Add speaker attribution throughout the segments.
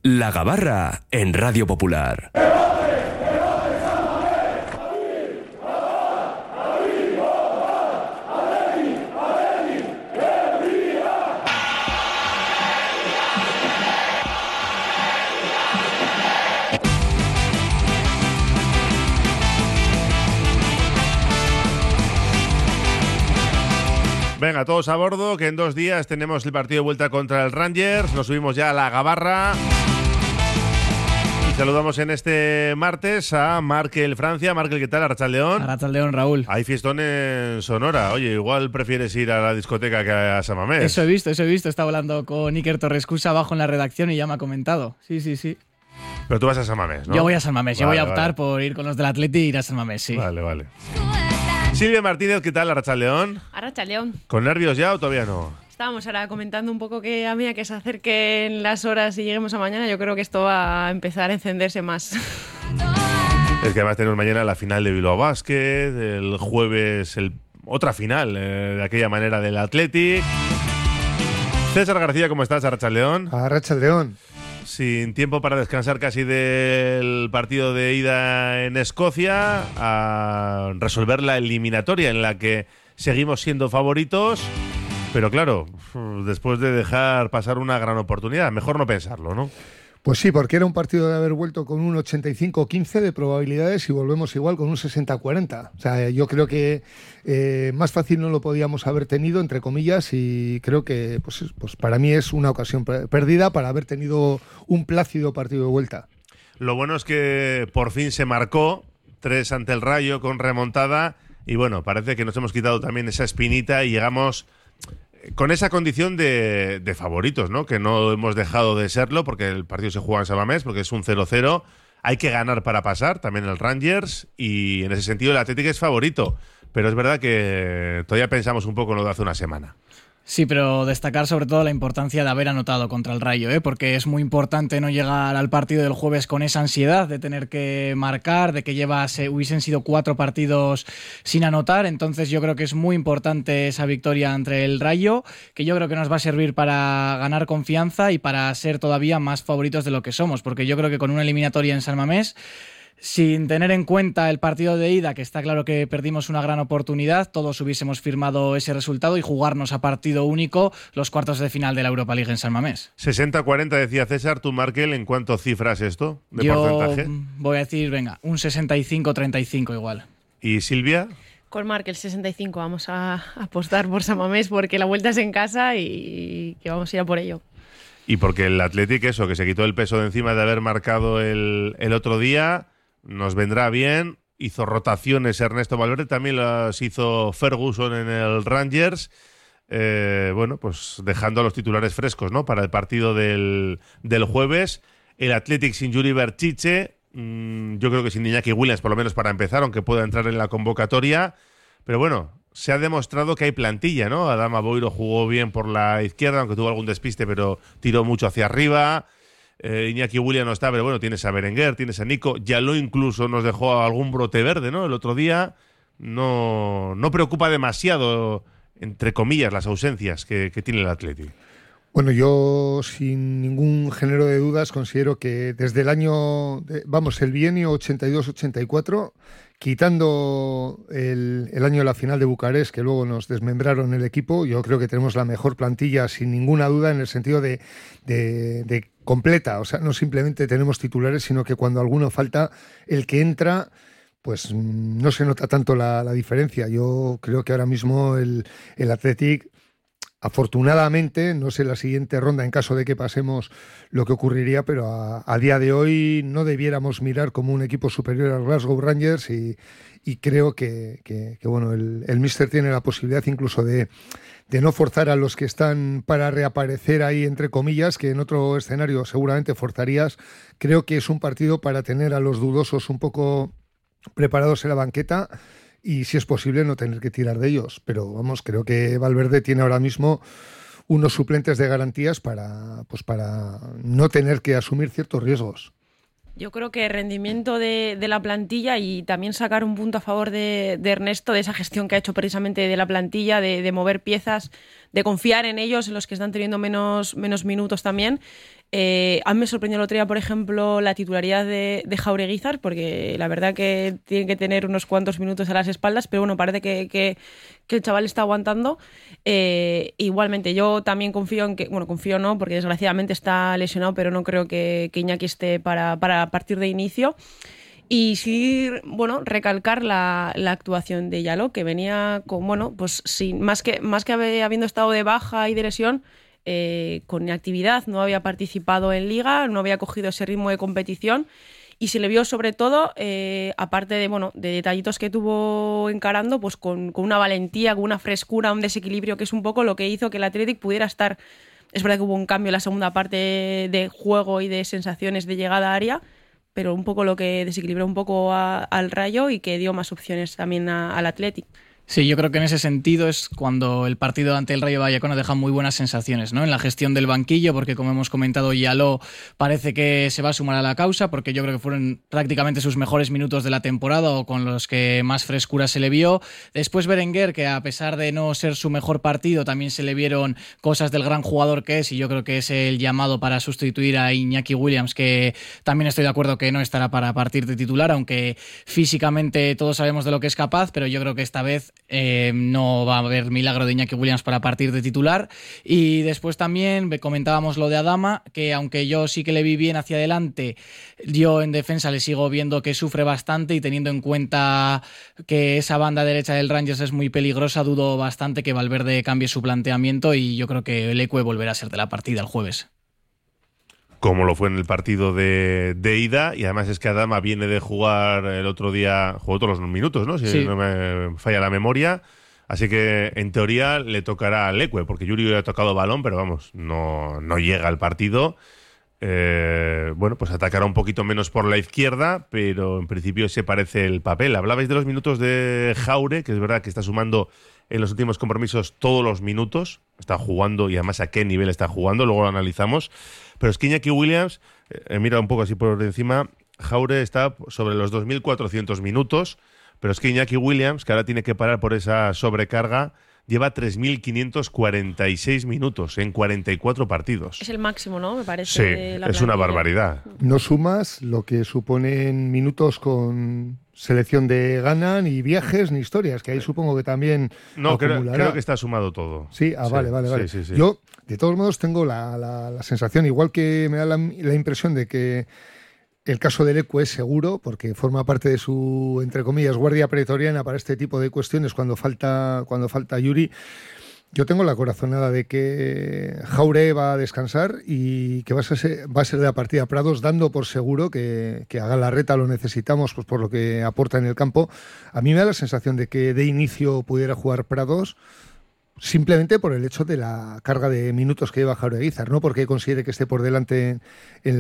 Speaker 1: La Gabarra en Radio Popular.
Speaker 2: Venga, todos a bordo, que en 2 días tenemos el partido de vuelta contra el Rangers. Nos subimos ya a la Gabarra. Y saludamos en este martes a Markel Francia. Markel, ¿qué tal? Arratsaldeón.
Speaker 3: Arratsaldeón, Raúl.
Speaker 2: Hay fiestón en Sonora. Oye, igual prefieres ir a la discoteca que a San Mamés.
Speaker 3: Eso he visto. Estaba hablando con Iker Torrescusa abajo en la redacción y ya me ha comentado. Sí.
Speaker 2: Pero tú vas a San Mamés, ¿no?
Speaker 3: Yo voy a San Mamés. Yo voy a optar por ir con los del Atleti e ir a San Mamés, sí.
Speaker 2: Vale. Silvia Martínez, ¿qué tal? Arratsaldeón.
Speaker 4: Arratsaldeón.
Speaker 2: ¿Con nervios ya o todavía no?
Speaker 4: Estábamos ahora comentando un poco que a medida que se acerquen las horas y lleguemos a mañana, yo creo que esto va a empezar a encenderse más.
Speaker 2: Es que además tenemos mañana la final de Bilbao Basket, el jueves otra final de aquella manera del Athletic. César García, ¿cómo estás? Arratsaldeón.
Speaker 5: Arratsaldeón.
Speaker 2: Sin tiempo para descansar casi del partido de ida en Escocia, a resolver la eliminatoria en la que seguimos siendo favoritos, pero claro, después de dejar pasar una gran oportunidad, mejor no pensarlo, ¿no?
Speaker 5: Pues sí, porque era un partido de haber vuelto con un 85-15 de probabilidades y volvemos igual con un 60-40. O sea, yo creo que más fácil no lo podíamos haber tenido, entre comillas, y creo que pues para mí es una ocasión perdida para haber tenido un plácido partido de vuelta.
Speaker 2: Lo bueno es que por fin se marcó 3 ante el Rayo con remontada y bueno, parece que nos hemos quitado también esa espinita y llegamos con esa condición de favoritos, ¿no? Que no hemos dejado de serlo porque el partido se juega en San Mamés, porque es un 0-0. Hay que ganar para pasar, también el Rangers, y en ese sentido el Athletic es favorito. Pero es verdad que todavía pensamos un poco en lo de hace una semana.
Speaker 3: Sí, pero destacar sobre todo la importancia de haber anotado contra el Rayo, porque es muy importante no llegar al partido del jueves con esa ansiedad de tener que marcar, de que hubiesen sido 4 partidos sin anotar. Entonces yo creo que es muy importante esa victoria ante el Rayo, que yo creo que nos va a servir para ganar confianza y para ser todavía más favoritos de lo que somos, porque yo creo que con una eliminatoria en San Mamés, sin tener en cuenta el partido de ida, que está claro que perdimos una gran oportunidad, todos hubiésemos firmado ese resultado y jugarnos a partido único los cuartos de final de la Europa League en San Mamés.
Speaker 2: 60-40 decía César, tú Markel, ¿en cuánto cifras esto de porcentaje?
Speaker 3: Yo voy a decir, venga, un 65-35 igual.
Speaker 2: ¿Y Silvia?
Speaker 4: Con Markel 65, vamos a apostar por San Mamés porque la vuelta es en casa y que vamos a ir a por ello.
Speaker 2: Y porque el Athletic, eso, que se quitó el peso de encima de haber marcado el otro día, nos vendrá bien. Hizo rotaciones Ernesto Valverde, también las hizo Ferguson en el Rangers. Bueno, pues dejando a los titulares frescos, ¿no? Para el partido del jueves. El Athletic sin Yuri Berchiche, yo creo que sin Iñaki Williams, por lo menos para empezar, aunque pueda entrar en la convocatoria. Pero bueno, se ha demostrado que hay plantilla, ¿no? Adama Boiro jugó bien por la izquierda, aunque tuvo algún despiste, pero tiró mucho hacia arriba. Iñaki Williams no está, pero bueno, tienes a Berenguer, tienes a Nico. Yaló incluso nos dejó algún brote verde, ¿no? El otro día no preocupa demasiado, entre comillas, las ausencias que tiene el Athletic.
Speaker 5: Bueno, yo sin ningún género de dudas considero que desde el bienio 82-84, quitando el año de la final de Bucarest, que luego nos desmembraron el equipo, yo creo que tenemos la mejor plantilla sin ninguna duda en el sentido de completa. O sea, no simplemente tenemos titulares, sino que cuando alguno falta, el que entra, pues no se nota tanto la diferencia. Yo creo que ahora mismo el Athletic, afortunadamente, no sé la siguiente ronda en caso de que pasemos lo que ocurriría, pero a día de hoy no debiéramos mirar como un equipo superior al Glasgow Rangers y creo que bueno, el míster tiene la posibilidad incluso de no forzar a los que están para reaparecer ahí, entre comillas, que en otro escenario seguramente forzarías. Creo que es un partido para tener a los dudosos un poco preparados en la banqueta y, si es posible, no tener que tirar de ellos. Pero vamos, creo que Valverde tiene ahora mismo unos suplentes de garantías para no tener que asumir ciertos riesgos.
Speaker 4: Yo creo que rendimiento de la plantilla y también sacar un punto a favor de Ernesto, de esa gestión que ha hecho precisamente de la plantilla, de mover piezas, de confiar en ellos, en los que están teniendo menos minutos también. A mí me sorprendió el otro día, por ejemplo, la titularidad de Jaureguizar, porque la verdad que tiene que tener unos cuantos minutos a las espaldas, pero bueno, parece que el chaval está aguantando. Igualmente, yo también confío en que, bueno, confío no, porque desgraciadamente está lesionado, pero no creo que Iñaki esté para partir de inicio. Y sí, bueno, recalcar la actuación de Yalo, que venía con, bueno, pues sin, más que habiendo estado de baja y de lesión, con inactividad, no había participado en liga, no había cogido ese ritmo de competición y se le vio sobre todo, aparte de, bueno, de detallitos que tuvo encarando, pues con una valentía, con una frescura, un desequilibrio, que es un poco lo que hizo que el Athletic pudiera estar. Es verdad que hubo un cambio en la segunda parte de juego y de sensaciones de llegada a área, pero un poco lo que desequilibró un poco al Rayo y que dio más opciones también al Athletic.
Speaker 3: Sí, yo creo que en ese sentido es cuando el partido ante el Rayo Vallecano deja muy buenas sensaciones, ¿no? En la gestión del banquillo, porque como hemos comentado, Yaló parece que se va a sumar a la causa, porque yo creo que fueron prácticamente sus mejores minutos de la temporada o con los que más frescura se le vio. Después Berenguer, que a pesar de no ser su mejor partido, también se le vieron cosas del gran jugador que es, y yo creo que es el llamado para sustituir a Iñaki Williams, que también estoy de acuerdo que no estará para partir de titular, aunque físicamente todos sabemos de lo que es capaz, pero yo creo que esta vez no va a haber milagro de Iñaki Williams para partir de titular. Y después también comentábamos lo de Adama, que aunque yo sí que le vi bien hacia adelante, yo en defensa le sigo viendo que sufre bastante, y teniendo en cuenta que esa banda derecha del Rangers es muy peligrosa, dudo bastante que Valverde cambie su planteamiento, y yo creo que el Lecue volverá a ser de la partida el jueves.
Speaker 2: Como lo fue en el partido de ida, y además es que Adama viene de jugar el otro día, jugó todos los minutos, ¿no? Si
Speaker 3: sí.
Speaker 2: No me falla la memoria. Así que en teoría le tocará al Lecue, porque Yuri ha tocado balón, pero vamos, no llega al partido. Bueno, pues atacará un poquito menos por la izquierda, pero en principio se parece el papel. Hablabais de los minutos de Jaure, que es verdad que está sumando en los últimos compromisos todos los minutos, está jugando, y además a qué nivel está jugando, luego lo analizamos. Pero es que Iñaki Williams, mira un poco así por encima, Jaure está sobre los 2.400 minutos, pero es que Iñaki Williams, que ahora tiene que parar por esa sobrecarga, lleva 3.546 minutos en 44 partidos.
Speaker 4: Es el máximo, ¿no? Me parece.
Speaker 2: Sí, es una barbaridad.
Speaker 5: No sumas lo que suponen minutos con selección de Ghana, ni viajes, ni historias, que ahí supongo que también
Speaker 2: No, creo que está sumado todo.
Speaker 5: Sí, vale.
Speaker 2: Sí.
Speaker 5: Yo, de todos modos, tengo la sensación, igual que me da la impresión de que el caso del Lecue es seguro, porque forma parte de su, entre comillas, guardia pretoriana para este tipo de cuestiones cuando falta Yuri. Yo tengo la corazonada de que Jaure va a descansar y que va a ser de la partida Prados, dando por seguro que a Galarreta lo necesitamos, pues por lo que aporta en el campo. A mí me da la sensación de que de inicio pudiera jugar Prados, simplemente por el hecho de la carga de minutos que lleva Jaureguizar, no porque considere que esté por delante en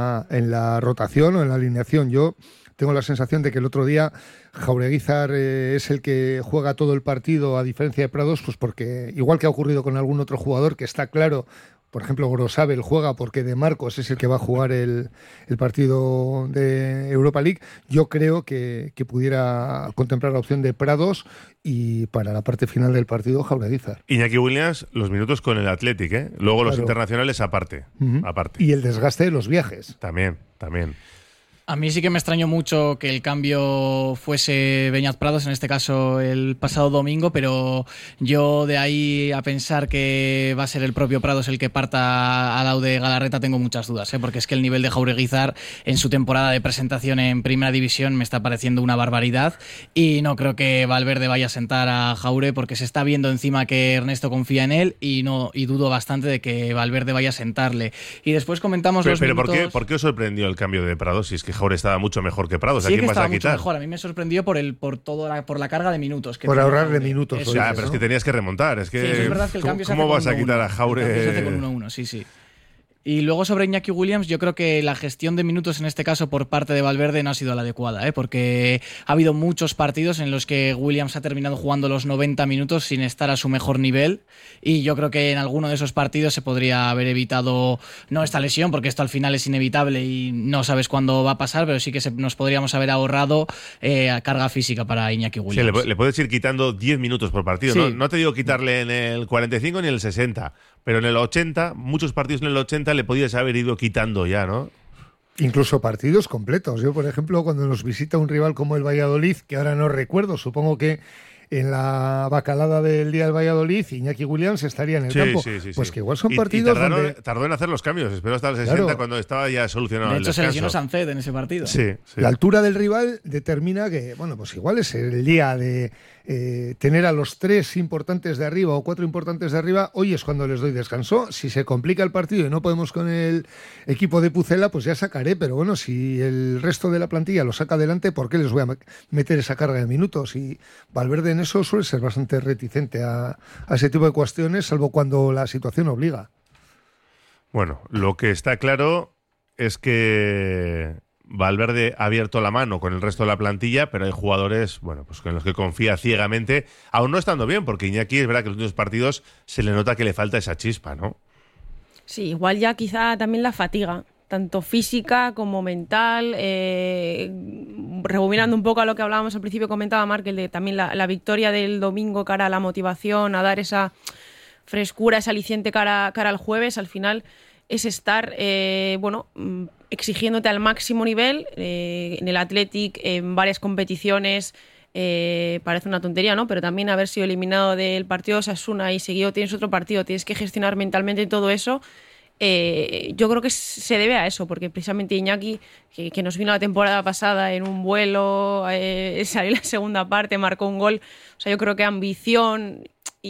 Speaker 5: la rotación o en la alineación. Yo tengo la sensación de que el otro día Jaureguizar es el que juega todo el partido, a diferencia de Prados, pues porque, igual que ha ocurrido con algún otro jugador, que está claro, por ejemplo, Grosabel juega porque De Marcos es el que va a jugar el partido de Europa League. Yo creo que pudiera contemplar la opción de Prados y para la parte final del partido Jaureguizar.
Speaker 2: Iñaki Williams, los minutos con el Athletic, ¿eh? Luego los internacionales aparte.
Speaker 5: Y el desgaste de los viajes.
Speaker 2: También.
Speaker 3: A mí sí que me extrañó mucho que el cambio fuese Beñat Prados, en este caso el pasado domingo, pero yo de ahí a pensar que va a ser el propio Prados el que parta al lado de Galarreta tengo muchas dudas, porque es que el nivel de Jaureguizar en su temporada de presentación en Primera División me está pareciendo una barbaridad, y no creo que Valverde vaya a sentar a Jaure, porque se está viendo encima que Ernesto confía en él, y dudo bastante de que Valverde vaya a sentarle. Y después comentamos los minutos...
Speaker 2: ¿Pero por qué os sorprendió el cambio de Prados si es que Jaure estaba mucho mejor que Prados?
Speaker 3: Sí,
Speaker 2: ¿A quién
Speaker 3: que
Speaker 2: vas a
Speaker 3: estaba
Speaker 2: quitar?
Speaker 3: mucho mejor. A mí me sorprendió por la carga de minutos.
Speaker 5: Por ahorrarle minutos.
Speaker 3: Eso,
Speaker 2: pero es que tenías que remontar. Es que,
Speaker 3: sí, es verdad que el cambio se hace
Speaker 2: ¿cómo
Speaker 3: con
Speaker 2: vas a quitar a Jaure?
Speaker 3: El cambio se hace con 1-1, sí. Y luego sobre Iñaki Williams, yo creo que la gestión de minutos en este caso por parte de Valverde no ha sido la adecuada, porque ha habido muchos partidos en los que Williams ha terminado jugando los 90 minutos sin estar a su mejor nivel, y yo creo que en alguno de esos partidos se podría haber evitado, no esta lesión, porque esto al final es inevitable y no sabes cuándo va a pasar, pero sí que nos podríamos haber ahorrado carga física para Iñaki Williams.
Speaker 2: Sí, le puedes ir quitando 10 minutos por partido,
Speaker 3: sí.
Speaker 2: No te digo quitarle en el 45 ni en el 60, pero en el 80, muchos partidos en el 80 le podías haber ido quitando ya, ¿no?
Speaker 5: Incluso partidos completos. Yo, por ejemplo, cuando nos visita un rival como el Valladolid, que ahora no recuerdo, supongo que en la bacalada del día del Valladolid, Iñaki Williams estaría en el campo. Pues que igual son partidos donde...
Speaker 2: Tardó en hacer los cambios, esperó hasta el 60 cuando estaba ya solucionado el descanso.
Speaker 3: De hecho, se lesionó Sancet en ese partido.
Speaker 2: Sí.
Speaker 5: La altura del rival determina que, bueno, pues igual es el día de tener a los 3 importantes de arriba o 4 importantes de arriba. Hoy es cuando les doy descanso. Si se complica el partido y no podemos con el equipo de Pucela, pues ya sacaré. Pero bueno, si el resto de la plantilla lo saca adelante, ¿por qué les voy a meter esa carga de minutos? Y Valverde en eso suele ser bastante reticente a ese tipo de cuestiones, salvo cuando la situación obliga.
Speaker 2: Bueno, lo que está claro es que Valverde ha abierto la mano con el resto de la plantilla, pero hay jugadores, bueno, pues con los que confía ciegamente, aún no estando bien, porque Iñaki es verdad que en los últimos partidos se le nota que le falta esa chispa, ¿no?
Speaker 4: Sí, igual ya quizá también la fatiga, tanto física como mental. Rebobinando un poco a lo que hablábamos al principio, comentaba Marc, también la victoria del domingo cara a la motivación, a dar esa frescura, ese aliciente cara al jueves, al final es estar, exigiéndote al máximo nivel en el Athletic, en varias competiciones. Parece una tontería, ¿no? Pero también haber sido eliminado del partido de Osasuna y seguido tienes otro partido, tienes que gestionar mentalmente todo eso. Yo creo que se debe a eso, porque precisamente Iñaki, que nos vino la temporada pasada en un vuelo, salió en la segunda parte, marcó un gol. O sea, yo creo que ambición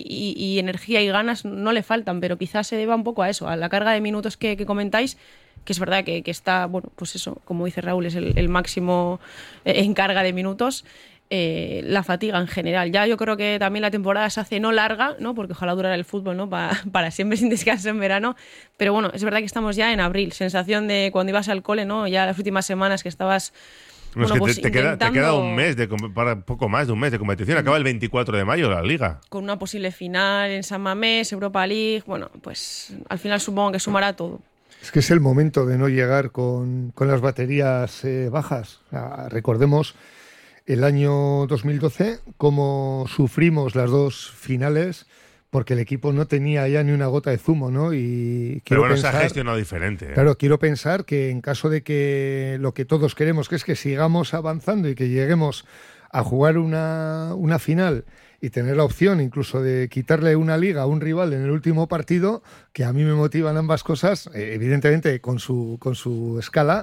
Speaker 4: y energía y ganas no le faltan, pero quizás se deba un poco a eso, a la carga de minutos que comentáis, que es verdad que está, bueno, pues eso, como dice Raúl, es el máximo en carga de minutos. La fatiga en general. Ya yo creo que también la temporada se hace no larga, ¿no? Porque ojalá durara el fútbol, ¿no? Para siempre sin descanso en verano. Pero bueno, es verdad que estamos ya en abril. Sensación de cuando ibas al cole, ¿no? Ya las últimas semanas que estabas...
Speaker 2: No, es que pues te queda un mes, poco más de un mes de competición. Acaba el 24 de mayo la Liga.
Speaker 4: Con una posible final en San Mamés, Europa League. Bueno, pues al final supongo que sumará todo.
Speaker 5: Es que es el momento de no llegar con las baterías bajas. Recordemos el año 2012, cómo sufrimos las 2 finales, porque el equipo no tenía ya ni una gota de zumo, ¿no? Y
Speaker 2: pero bueno, se ha gestionado diferente.
Speaker 5: Claro, quiero pensar que en caso de que lo que todos queremos, que es que sigamos avanzando y que lleguemos a jugar una final y tener la opción incluso de quitarle una liga a un rival en el último partido, que a mí me motivan ambas cosas, evidentemente con su escala.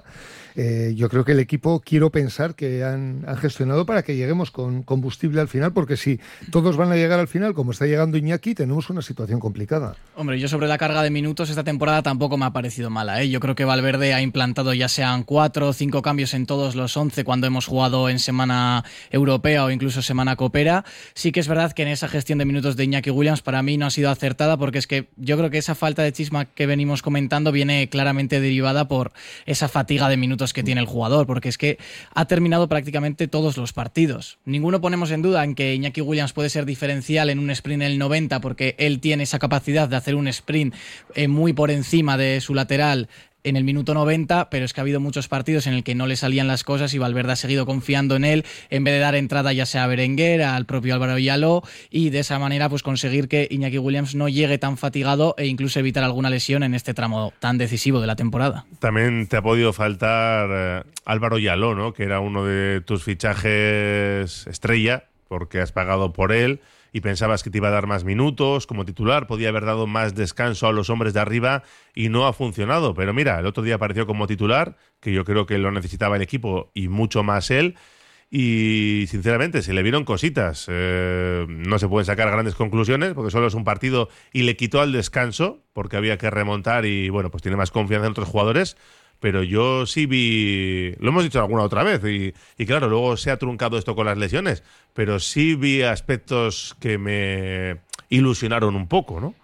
Speaker 5: Yo creo que el equipo, quiero pensar que han gestionado para que lleguemos con combustible al final, porque si todos van a llegar al final, como está llegando Iñaki, tenemos una situación complicada.
Speaker 3: Hombre, yo sobre la carga de minutos esta temporada tampoco me ha parecido mala, ¿eh? Yo creo que Valverde ha implantado ya sean 4 o 5 cambios en todos los 11 cuando hemos jugado en semana europea o incluso semana copera. Sí que es verdad que en esa gestión de minutos de Iñaki Williams para mí no ha sido acertada, porque es que yo creo que esa falta de chisma que venimos comentando viene claramente derivada por esa fatiga de minutos que tiene el jugador, porque es que ha terminado prácticamente todos los partidos. Ninguno ponemos en duda en que Iñaki Williams puede ser diferencial en un sprint en el 90, porque él tiene esa capacidad de hacer un sprint muy por encima de su lateral en el minuto 90, pero es que ha habido muchos partidos en el que no le salían las cosas y Valverde ha seguido confiando en él, en vez de dar entrada ya sea a Berenguer, al propio Álvaro Yaló, y de esa manera pues conseguir que Iñaki Williams no llegue tan fatigado e incluso evitar alguna lesión en este tramo tan decisivo de la temporada.
Speaker 2: También te ha podido faltar Álvaro Yaló, ¿no? Que era uno de tus fichajes estrella, porque has pagado por él y pensabas que te iba a dar más minutos como titular, podía haber dado más descanso a los hombres de arriba y no ha funcionado. Pero mira, el otro día apareció como titular, que yo creo que lo necesitaba el equipo y mucho más él, y sinceramente se le vieron cositas. No se pueden sacar grandes conclusiones porque solo es un partido y le quitó al descanso porque había que remontar y bueno, pues tiene más confianza en otros jugadores. Pero yo sí vi, lo hemos dicho alguna otra vez, y claro, luego se ha truncado esto con las lesiones, pero sí vi aspectos que me ilusionaron un poco, ¿no?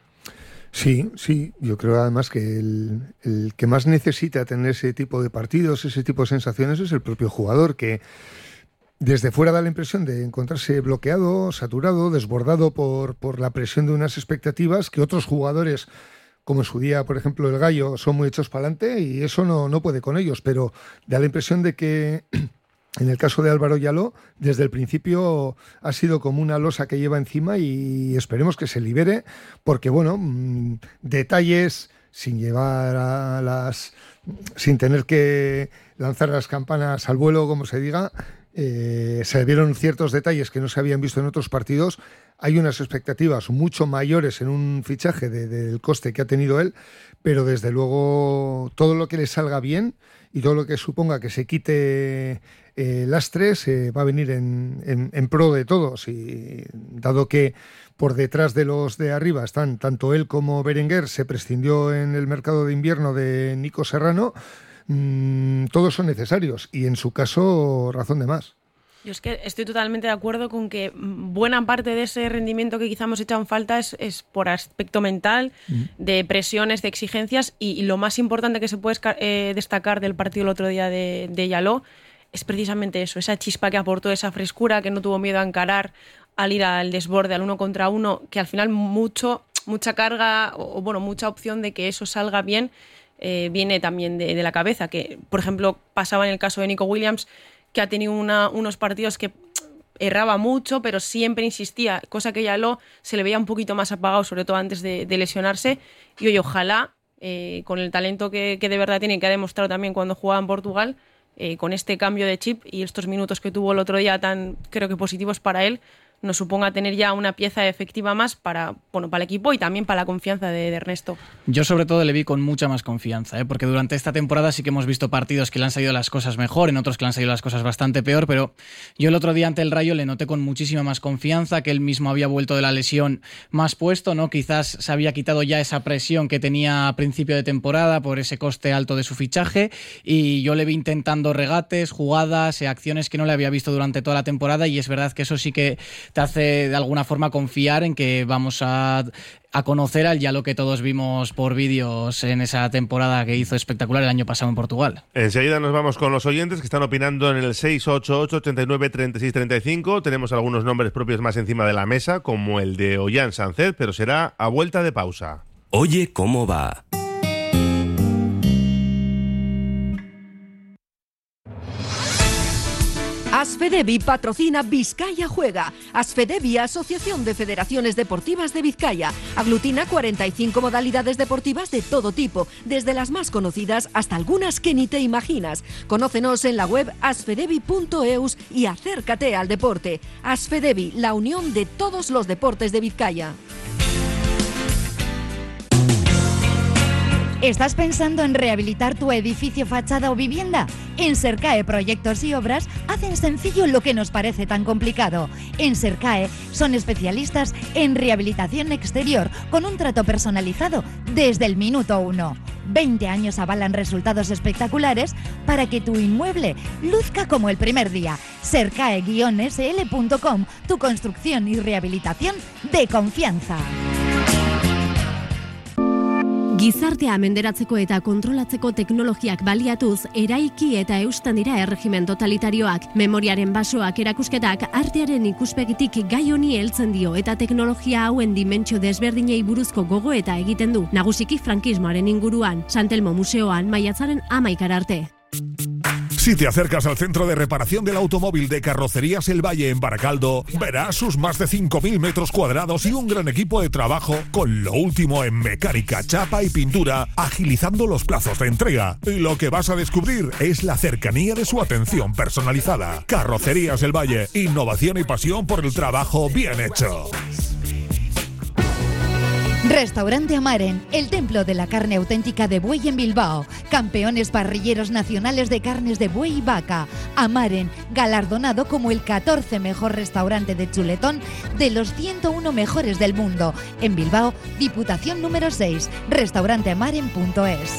Speaker 5: Sí, yo creo además que el que más necesita tener ese tipo de partidos, ese tipo de sensaciones, es el propio jugador, que desde fuera da la impresión de encontrarse bloqueado, saturado, desbordado por la presión de unas expectativas que otros jugadores, como en su día, por ejemplo, el Gallo, son muy hechos para adelante y eso no puede con ellos, pero da la impresión de que En el caso de Álvaro Yaló, desde el principio ha sido como una losa que lleva encima y esperemos que se libere, porque bueno, detalles sin sin tener que lanzar las campanas al vuelo, como se diga, se vieron ciertos detalles que no se habían visto en otros partidos. Hay unas expectativas mucho mayores en un fichaje del coste que ha tenido él, pero desde luego todo lo que le salga bien y todo lo que suponga que se quite lastres va a venir en pro de todos. Y dado que por detrás de los de arriba están tanto él como Berenguer, se prescindió en el mercado de invierno de Nico Serrano, todos son necesarios y en su caso razón de más.
Speaker 4: Yo es que estoy totalmente de acuerdo con que buena parte de ese rendimiento que quizá hemos echado en falta es por aspecto mental, de presiones, de exigencias, y lo más importante que se puede destacar del partido el otro día de Yaló es precisamente eso, esa chispa que aportó, esa frescura, que no tuvo miedo a encarar, al ir al desborde, al 1 contra 1, que al final mucha carga o mucha opción de que eso salga bien viene también de la cabeza, que por ejemplo pasaba en el caso de Nico Williams, que ha tenido unos partidos que erraba mucho, pero siempre insistía, cosa que Yaló se le veía un poquito más apagado, sobre todo antes de lesionarse. Y oye, ojalá, con el talento que de verdad tiene, que ha demostrado también cuando jugaba en Portugal, con este cambio de chip y estos minutos que tuvo el otro día tan, creo que positivos para él, nos suponga tener ya una pieza efectiva más para el equipo y también para la confianza de Ernesto.
Speaker 3: Yo sobre todo le vi con mucha más confianza, porque durante esta temporada sí que hemos visto partidos que le han salido las cosas mejor, en otros que le han salido las cosas bastante peor, pero yo el otro día ante el Rayo le noté con muchísima más confianza, que él mismo había vuelto de la lesión más puesto, ¿no? Quizás se había quitado ya esa presión que tenía a principio de temporada por ese coste alto de su fichaje, y yo le vi intentando regates, jugadas, acciones que no le había visto durante toda la temporada, y es verdad que eso sí que te hace de alguna forma confiar en que vamos a conocer al Yaló que todos vimos por vídeos en esa temporada que hizo espectacular el año pasado en Portugal.
Speaker 2: Enseguida nos vamos con los oyentes que están opinando en el 688-89-36-35. Tenemos algunos nombres propios más encima de la mesa, como el de Ollán Sánchez, pero será a vuelta de pausa.
Speaker 1: Oye, ¿cómo va?
Speaker 6: Asfedevi patrocina Vizcaya Juega. Asfedevi, Asociación de Federaciones Deportivas de Vizcaya. Aglutina 45 modalidades deportivas de todo tipo, desde las más conocidas hasta algunas que ni te imaginas. Conócenos en la web asfedevi.eus y acércate al deporte. Asfedevi, la unión de todos los deportes de Vizcaya.
Speaker 7: ¿Estás pensando en rehabilitar tu edificio, fachada o vivienda? En Sercae Proyectos y Obras hacen sencillo lo que nos parece tan complicado. En Sercae son especialistas en rehabilitación exterior con un trato personalizado desde el minuto 1. 20 años avalan resultados espectaculares para que tu inmueble luzca como el primer día. Sercae-sl.com, tu construcción y rehabilitación de confianza.
Speaker 8: Gizartea menderatzeko eta kontrolatzeko teknologiak baliatuz, eraiki eta eustan dira erregimen totalitarioak. Memoriaren basoak erakusketak artearen ikuspegitik gai honi heltzen dio eta teknologia hauen dimentsio desberdinei buruzko gogoeta egiten du. Nagusiki frankismoaren inguruan, Santelmo Museoan maiatzaren 11 arte.
Speaker 9: Si te acercas al centro de reparación del automóvil de Carrocerías El Valle en Baracaldo, verás sus más de 5.000 metros cuadrados y un gran equipo de trabajo con lo último en mecánica, chapa y pintura, agilizando los plazos de entrega. Y lo que vas a descubrir es la cercanía de su atención personalizada. Carrocerías El Valle, innovación y pasión por el trabajo bien hecho.
Speaker 7: Restaurante Amaren, el templo de la carne auténtica de buey en Bilbao. Campeones parrilleros nacionales de carnes de buey y vaca. Amaren, galardonado como el 14 mejor restaurante de chuletón de los 101 mejores del mundo. En Bilbao, Diputación número 6, restauranteamaren.es.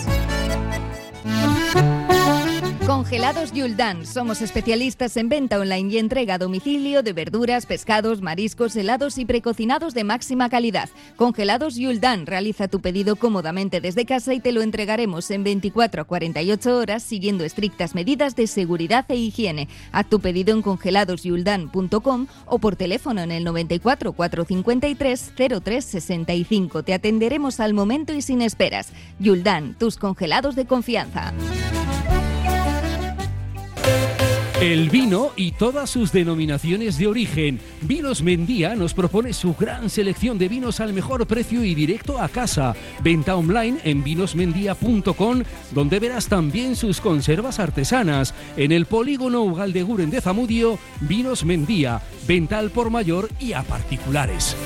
Speaker 7: Congelados Yuldan. Somos especialistas en venta online y entrega a domicilio de verduras, pescados, mariscos, helados y precocinados de máxima calidad. Congelados Yuldan. Realiza tu pedido cómodamente desde casa y te lo entregaremos en 24 a 48 horas siguiendo estrictas medidas de seguridad e higiene. Haz tu pedido en congeladosyuldan.com o por teléfono en el 94 453 0365. Te atenderemos al momento y sin esperas. Yuldan, tus congelados de confianza.
Speaker 10: El vino y todas sus denominaciones de origen. Vinos Mendía nos propone su gran selección de vinos al mejor precio y directo a casa. Venta online en vinosmendía.com, donde verás también sus conservas artesanas. En el polígono Ugaldeguren de Zamudio, Vinos Mendía. Venta al por mayor y a particulares.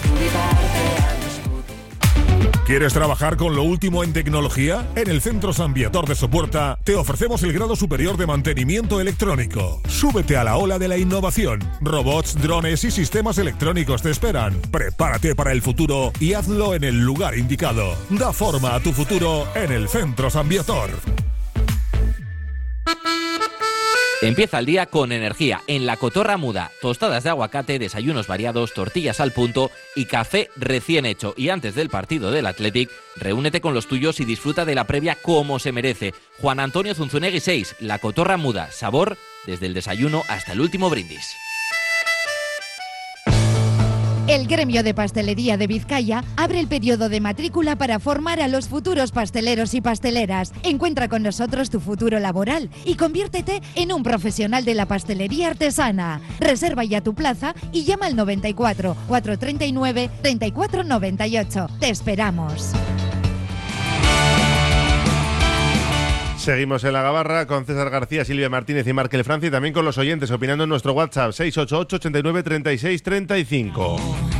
Speaker 9: ¿Quieres trabajar con lo último en tecnología? En el Centro San Viator de Sopuerta te ofrecemos el grado superior de mantenimiento electrónico. Súbete a la ola de la innovación. Robots, drones y sistemas electrónicos te esperan. Prepárate para el futuro y hazlo en el lugar indicado. Da forma a tu futuro en el Centro San Viator.
Speaker 11: Empieza el día con energía en La Cotorra Muda. Tostadas de aguacate, desayunos variados, tortillas al punto y café recién hecho. Y antes del partido del Athletic, reúnete con los tuyos y disfruta de la previa como se merece. Juan Antonio Zunzunegui 6, La Cotorra Muda. Sabor desde el desayuno hasta el último brindis.
Speaker 12: El Gremio de Pastelería de Vizcaya abre el periodo de matrícula para formar a los futuros pasteleros y pasteleras. Encuentra con nosotros tu futuro laboral y conviértete en un profesional de la pastelería artesana. Reserva ya tu plaza y llama al 94 439 3498. Te esperamos.
Speaker 2: Seguimos en la gabarra con César García, Silvia Martínez y Markel Francia, y también con los oyentes opinando en nuestro WhatsApp 688 89 36 35.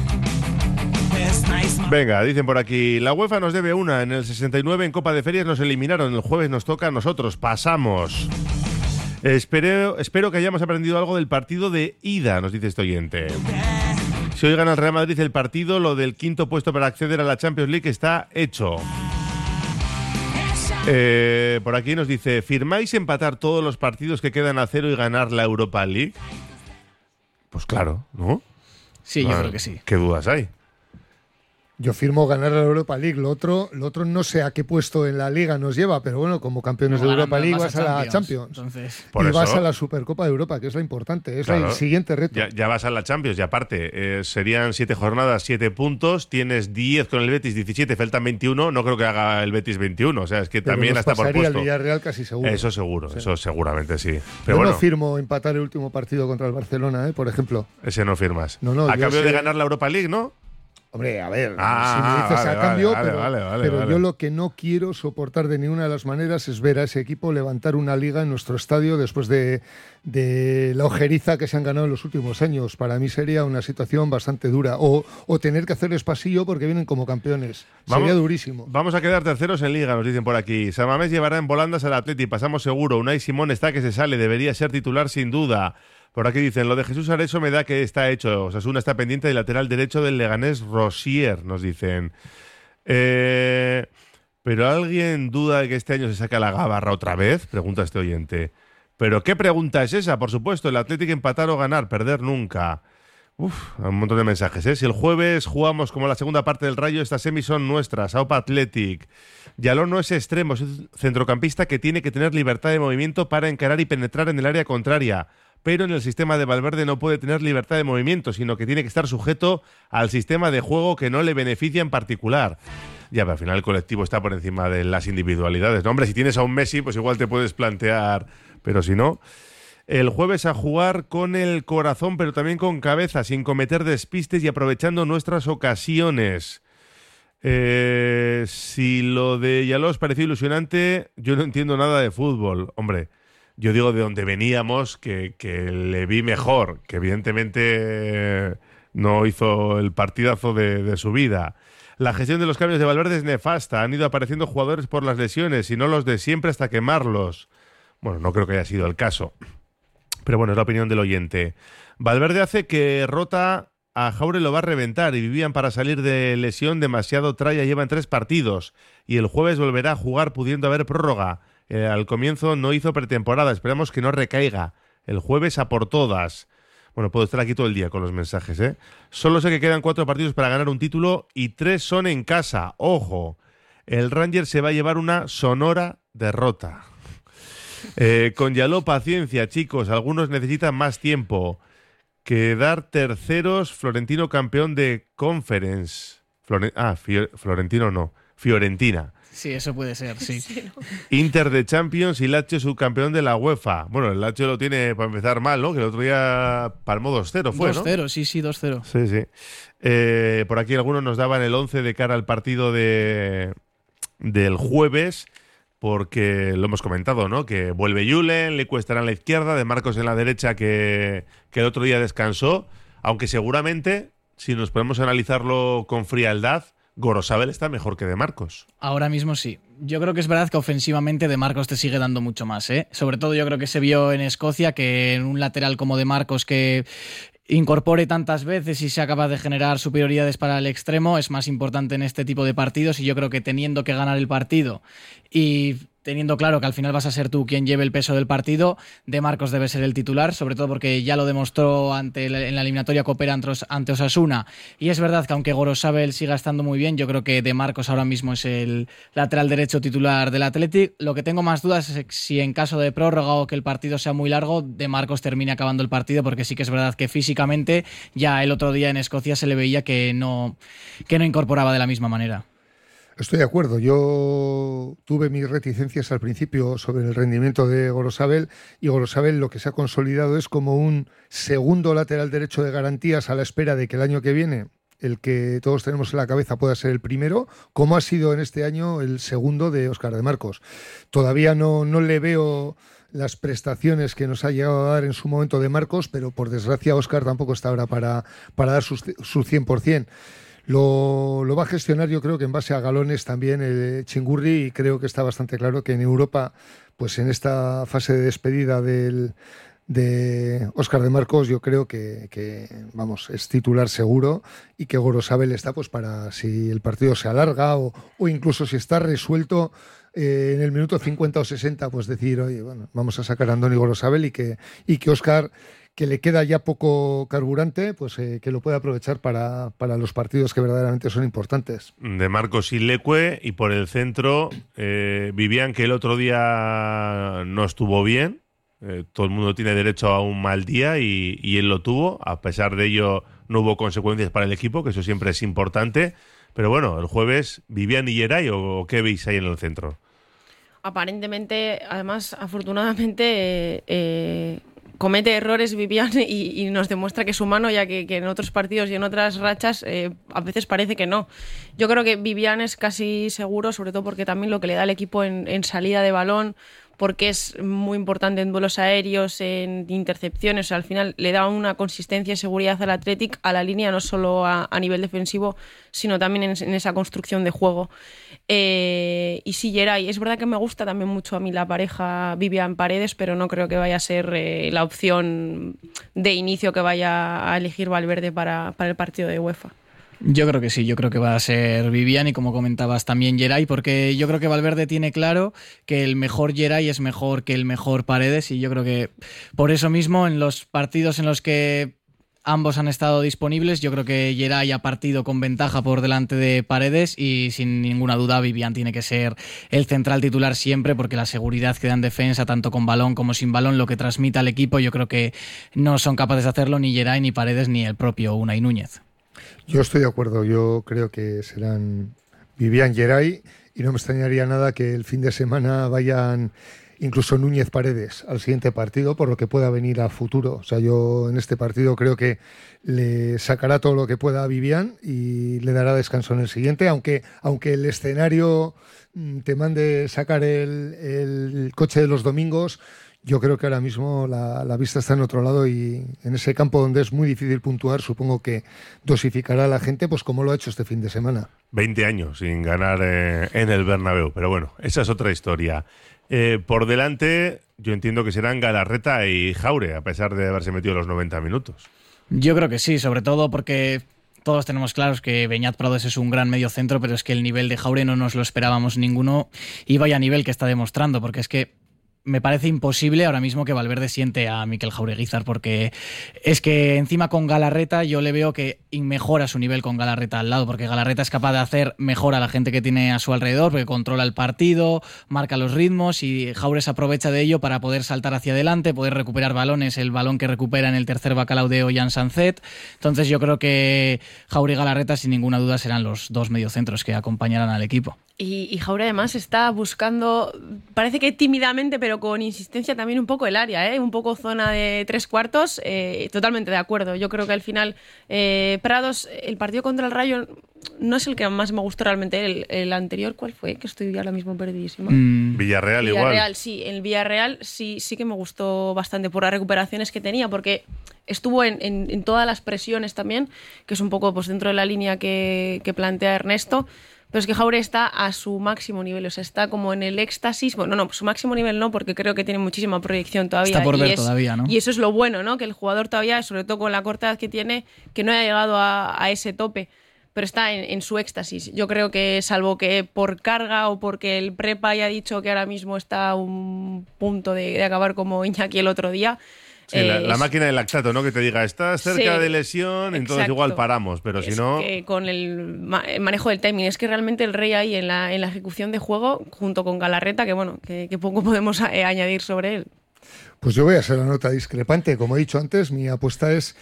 Speaker 2: Venga, dicen por aquí, la UEFA nos debe una. En el 69 en Copa de Ferias nos eliminaron, el jueves nos toca a nosotros, pasamos. Espero que hayamos aprendido algo del partido de ida, nos dice este oyente. Si hoy gana el Real Madrid el partido, lo del quinto puesto para acceder a la Champions League está hecho. Por aquí nos dice, ¿firmáis empatar todos los partidos que quedan a 0 y ganar la Europa League? Pues claro, ¿no?
Speaker 3: Sí, yo creo que sí.
Speaker 2: ¿Qué dudas hay?
Speaker 5: Yo firmo ganar la Europa League. Lo otro no sé a qué puesto en la Liga nos lleva, pero bueno, como campeones de Europa League vas a la Champions.
Speaker 3: Entonces,
Speaker 5: y vas a la Supercopa de Europa, que es la importante, es el siguiente reto.
Speaker 2: Ya vas a la Champions y aparte, serían 7 jornadas, 7 puntos, tienes 10 con el Betis, 17, faltan 21, no creo que haga el Betis 21, o sea, es que pero también hasta por puesto.
Speaker 5: El Villarreal casi seguro.
Speaker 2: Eso seguro, sí. Eso seguramente sí.
Speaker 5: Pero yo no firmo empatar el último partido contra el Barcelona, por ejemplo.
Speaker 2: Ese no firmas.
Speaker 5: No,
Speaker 2: a cambio de ganar la Europa League, ¿no?
Speaker 5: Hombre, a ver, si me dices a cambio, pero yo lo que no quiero soportar de ninguna de las maneras es ver a ese equipo levantar una liga en nuestro estadio después de la ojeriza que se han ganado en los últimos años. Para mí sería una situación bastante dura. O tener que hacerles pasillo porque vienen como campeones. Sería durísimo.
Speaker 2: Vamos a quedar terceros en Liga, nos dicen por aquí. San Mamés llevará en volandas al Atleti, pasamos seguro. Unai Simón está que se sale, debería ser titular sin duda. Por aquí dicen, lo de Jesús Areso me da que está hecho. Osasuna está pendiente del lateral derecho del Leganés Rosier, nos dicen. ¿Pero alguien duda de que este año se saca la gabarra otra vez? Pregunta este oyente. ¿Pero qué pregunta es esa? Por supuesto, el Atlético empatar o ganar, perder nunca. Un montón de mensajes, ¿eh? Si el jueves jugamos como la segunda parte del Rayo, estas semis son nuestras. Aupa Athletic. Yaló no es extremo, es un centrocampista que tiene que tener libertad de movimiento para encarar y penetrar en el área contraria. Pero en el sistema de Valverde no puede tener libertad de movimiento, sino que tiene que estar sujeto al sistema de juego que no le beneficia en particular. Ya, pero al final el colectivo está por encima de las individualidades. No, hombre, si tienes a un Messi, pues igual te puedes plantear, pero si no... El jueves a jugar con el corazón, pero también con cabeza, sin cometer despistes y aprovechando nuestras ocasiones. Si lo de Yaló os pareció ilusionante, yo no entiendo nada de fútbol. Hombre... Yo digo de donde veníamos que le vi mejor, que evidentemente no hizo el partidazo de su vida. La gestión de los cambios de Valverde es nefasta. Han ido apareciendo jugadores por las lesiones y no los de siempre hasta quemarlos. Bueno, no creo que haya sido el caso. Pero bueno, es la opinión del oyente. Valverde hace que Rota a Jaure lo va a reventar y Vivian para salir de lesión demasiado tralla lleva en 3 partidos y el jueves volverá a jugar pudiendo haber prórroga. Al comienzo no hizo pretemporada, esperamos que no recaiga. El jueves a por todas. Bueno, puedo estar aquí todo el día con los mensajes, ¿eh? Solo sé que quedan 4 partidos para ganar un título y 3 son en casa. ¡Ojo! El Rangers se va a llevar una sonora derrota. Con Yaló, paciencia, chicos. Algunos necesitan más tiempo. Quedar terceros, Florentino campeón de Conference. Florentino no, Fiorentina.
Speaker 3: Sí, eso puede ser, sí.
Speaker 2: Inter de Champions y Lazio subcampeón de la UEFA. Bueno, el Lazio lo tiene para empezar mal, ¿no? Que el otro día palmó 2-0 fue,
Speaker 3: 2-0,
Speaker 2: ¿no?
Speaker 3: sí, 2-0.
Speaker 2: Sí. Por aquí algunos nos daban el 11 de cara al partido del jueves, porque lo hemos comentado, ¿no? Que vuelve Julen, le estará en la izquierda, De Marcos en la derecha, que el otro día descansó, aunque seguramente, si nos podemos analizarlo con frialdad, Gorosabel está mejor que De Marcos.
Speaker 3: Ahora mismo sí. Yo creo que es verdad que ofensivamente De Marcos te sigue dando mucho más, ¿eh? Sobre todo yo creo que se vio en Escocia que en un lateral como De Marcos que incorpore tantas veces y sea capaz de generar superioridades para el extremo es más importante en este tipo de partidos, y yo creo que teniendo que ganar el partido y teniendo claro que al final vas a ser tú quien lleve el peso del partido, De Marcos debe ser el titular, sobre todo porque ya lo demostró en la eliminatoria Copera ante Osasuna, y es verdad que aunque Gorosabel siga estando muy bien, yo creo que De Marcos ahora mismo es el lateral derecho titular del Athletic. Lo que tengo más dudas es si en caso de prórroga o que el partido sea muy largo, De Marcos termine acabando el partido, porque sí que es verdad que físicamente ya el otro día en Escocia se le veía que no incorporaba de la misma manera.
Speaker 5: Estoy de acuerdo. Yo tuve mis reticencias al principio sobre el rendimiento de Gorosabel, y Gorosabel lo que se ha consolidado es como un segundo lateral derecho de garantías a la espera de que el año que viene el que todos tenemos en la cabeza pueda ser el primero, como ha sido en este año el segundo de Óscar De Marcos. Todavía no le veo las prestaciones que nos ha llegado a dar en su momento De Marcos, pero por desgracia Óscar tampoco está ahora para dar su 100%. Lo va a gestionar, yo creo que en base a galones también el Chingurri, y creo que está bastante claro que en Europa, pues en esta fase de despedida de Óscar De Marcos, yo creo que vamos, es titular seguro, y que Gorosabel está pues para si el partido se alarga o incluso si está resuelto en el minuto 50 o 60, pues decir, oye, bueno, vamos a sacar a Andoni Gorosabel y que Óscar, que le queda ya poco carburante, pues que lo pueda aprovechar para los partidos que verdaderamente son importantes.
Speaker 2: De Marcos y Leque, y por el centro, Vivian, que el otro día no estuvo bien. Todo el mundo tiene derecho a un mal día y él lo tuvo. A pesar de ello, no hubo consecuencias para el equipo, que eso siempre es importante. Pero bueno, el jueves, Vivian y Geray, ¿o qué veis ahí en el centro?
Speaker 4: Aparentemente, además, afortunadamente, comete errores Vivian y nos demuestra que es humano, ya que en otros partidos y en otras rachas a veces parece que no. Yo creo que Vivian es casi seguro, sobre todo porque también lo que le da al equipo en salida de balón, porque es muy importante en duelos aéreos, en intercepciones, o sea, al final le da una consistencia y seguridad al Athletic, a la línea, no solo a nivel defensivo, sino también en esa construcción de juego. Y sí, Geray, es verdad que me gusta también mucho a mí la pareja Vivian Paredes, pero no creo que vaya a ser la opción de inicio que vaya a elegir Valverde para el partido de UEFA.
Speaker 3: Yo creo que sí, yo creo que va a ser Vivian y, como comentabas, también Geray, porque yo creo que Valverde tiene claro que el mejor Geray es mejor que el mejor Paredes, y yo creo que por eso mismo en los partidos en los que ambos han estado disponibles, yo creo que Geray ha partido con ventaja por delante de Paredes, y sin ninguna duda Vivian tiene que ser el central titular siempre, porque la seguridad que da en defensa, tanto con balón como sin balón, lo que transmite al equipo, yo creo que no son capaces de hacerlo ni Geray, ni Paredes, ni el propio Unai Núñez.
Speaker 5: Yo estoy de acuerdo, yo creo que serán Vivian, Geray, y no me extrañaría nada que el fin de semana vayan incluso Núñez, Paredes al siguiente partido, por lo que pueda venir a futuro. O sea, yo en este partido creo que le sacará todo lo que pueda a Vivian y le dará descanso en el siguiente, aunque el escenario te mande sacar el coche de los domingos. Yo creo que ahora mismo la vista está en otro lado, y en ese campo donde es muy difícil puntuar, supongo que dosificará a la gente, pues como lo ha hecho este fin de semana.
Speaker 2: 20 años sin ganar en el Bernabéu, pero bueno, esa es otra historia. Por delante, yo entiendo que serán Galarreta y Jaure, a pesar de haberse metido los 90 minutos.
Speaker 3: Yo creo que sí, sobre todo porque todos tenemos claros que Beñat Prados es un gran mediocentro, pero es que el nivel de Jaure no nos lo esperábamos ninguno, y vaya nivel que está demostrando, porque es que me parece imposible ahora mismo que Valverde siente a Mikel Jaureguizar, porque es que encima con Galarreta yo le veo que mejora su nivel con Galarreta al lado, porque Galarreta es capaz de hacer mejor a la gente que tiene a su alrededor, porque controla el partido, marca los ritmos, y Jaure se aprovecha de ello para poder saltar hacia adelante, poder recuperar balones, el balón que recupera en el tercer bacalao de Ollán Sanzet. Entonces yo creo que Jaure y Galarreta sin ninguna duda serán los dos mediocentros que acompañarán al equipo.
Speaker 4: Y Jaure además está buscando, parece que tímidamente, pero con insistencia también un poco el área, un poco zona de 3/4, totalmente de acuerdo. Yo creo que al final Prados, el partido contra el Rayo no es el que más me gustó realmente. El anterior, ¿cuál fue? Que estoy ahora mismo perdidísima.
Speaker 2: Villarreal igual.
Speaker 4: Sí, el Villarreal sí que me gustó bastante por las recuperaciones que tenía, porque estuvo en todas las presiones también, que es un poco pues dentro de la línea que plantea Ernesto. Pero es que Jaure está a su máximo nivel, o sea, está como en el éxtasis. Bueno, no, su máximo nivel no, porque creo que tiene muchísima proyección todavía.
Speaker 3: Está por ver todavía, ¿no?
Speaker 4: Y eso es lo bueno, ¿no? Que el jugador todavía, sobre todo con la corta edad que tiene, que no haya llegado a ese tope, pero está en su éxtasis. Yo creo que, salvo que por carga o porque el prepa haya dicho que ahora mismo está a un punto de acabar como Iñaki el otro día.
Speaker 2: Sí, la máquina del lactato, ¿no? Que te diga, estás cerca de lesión, entonces
Speaker 4: exacto.
Speaker 2: igual paramos, pero si no...
Speaker 4: Que con el manejo del timing, es que realmente el rey ahí en la ejecución de juego, junto con Galarreta, que bueno, que poco podemos añadir sobre él.
Speaker 5: Pues yo voy a ser la nota discrepante. Como he dicho antes, mi apuesta es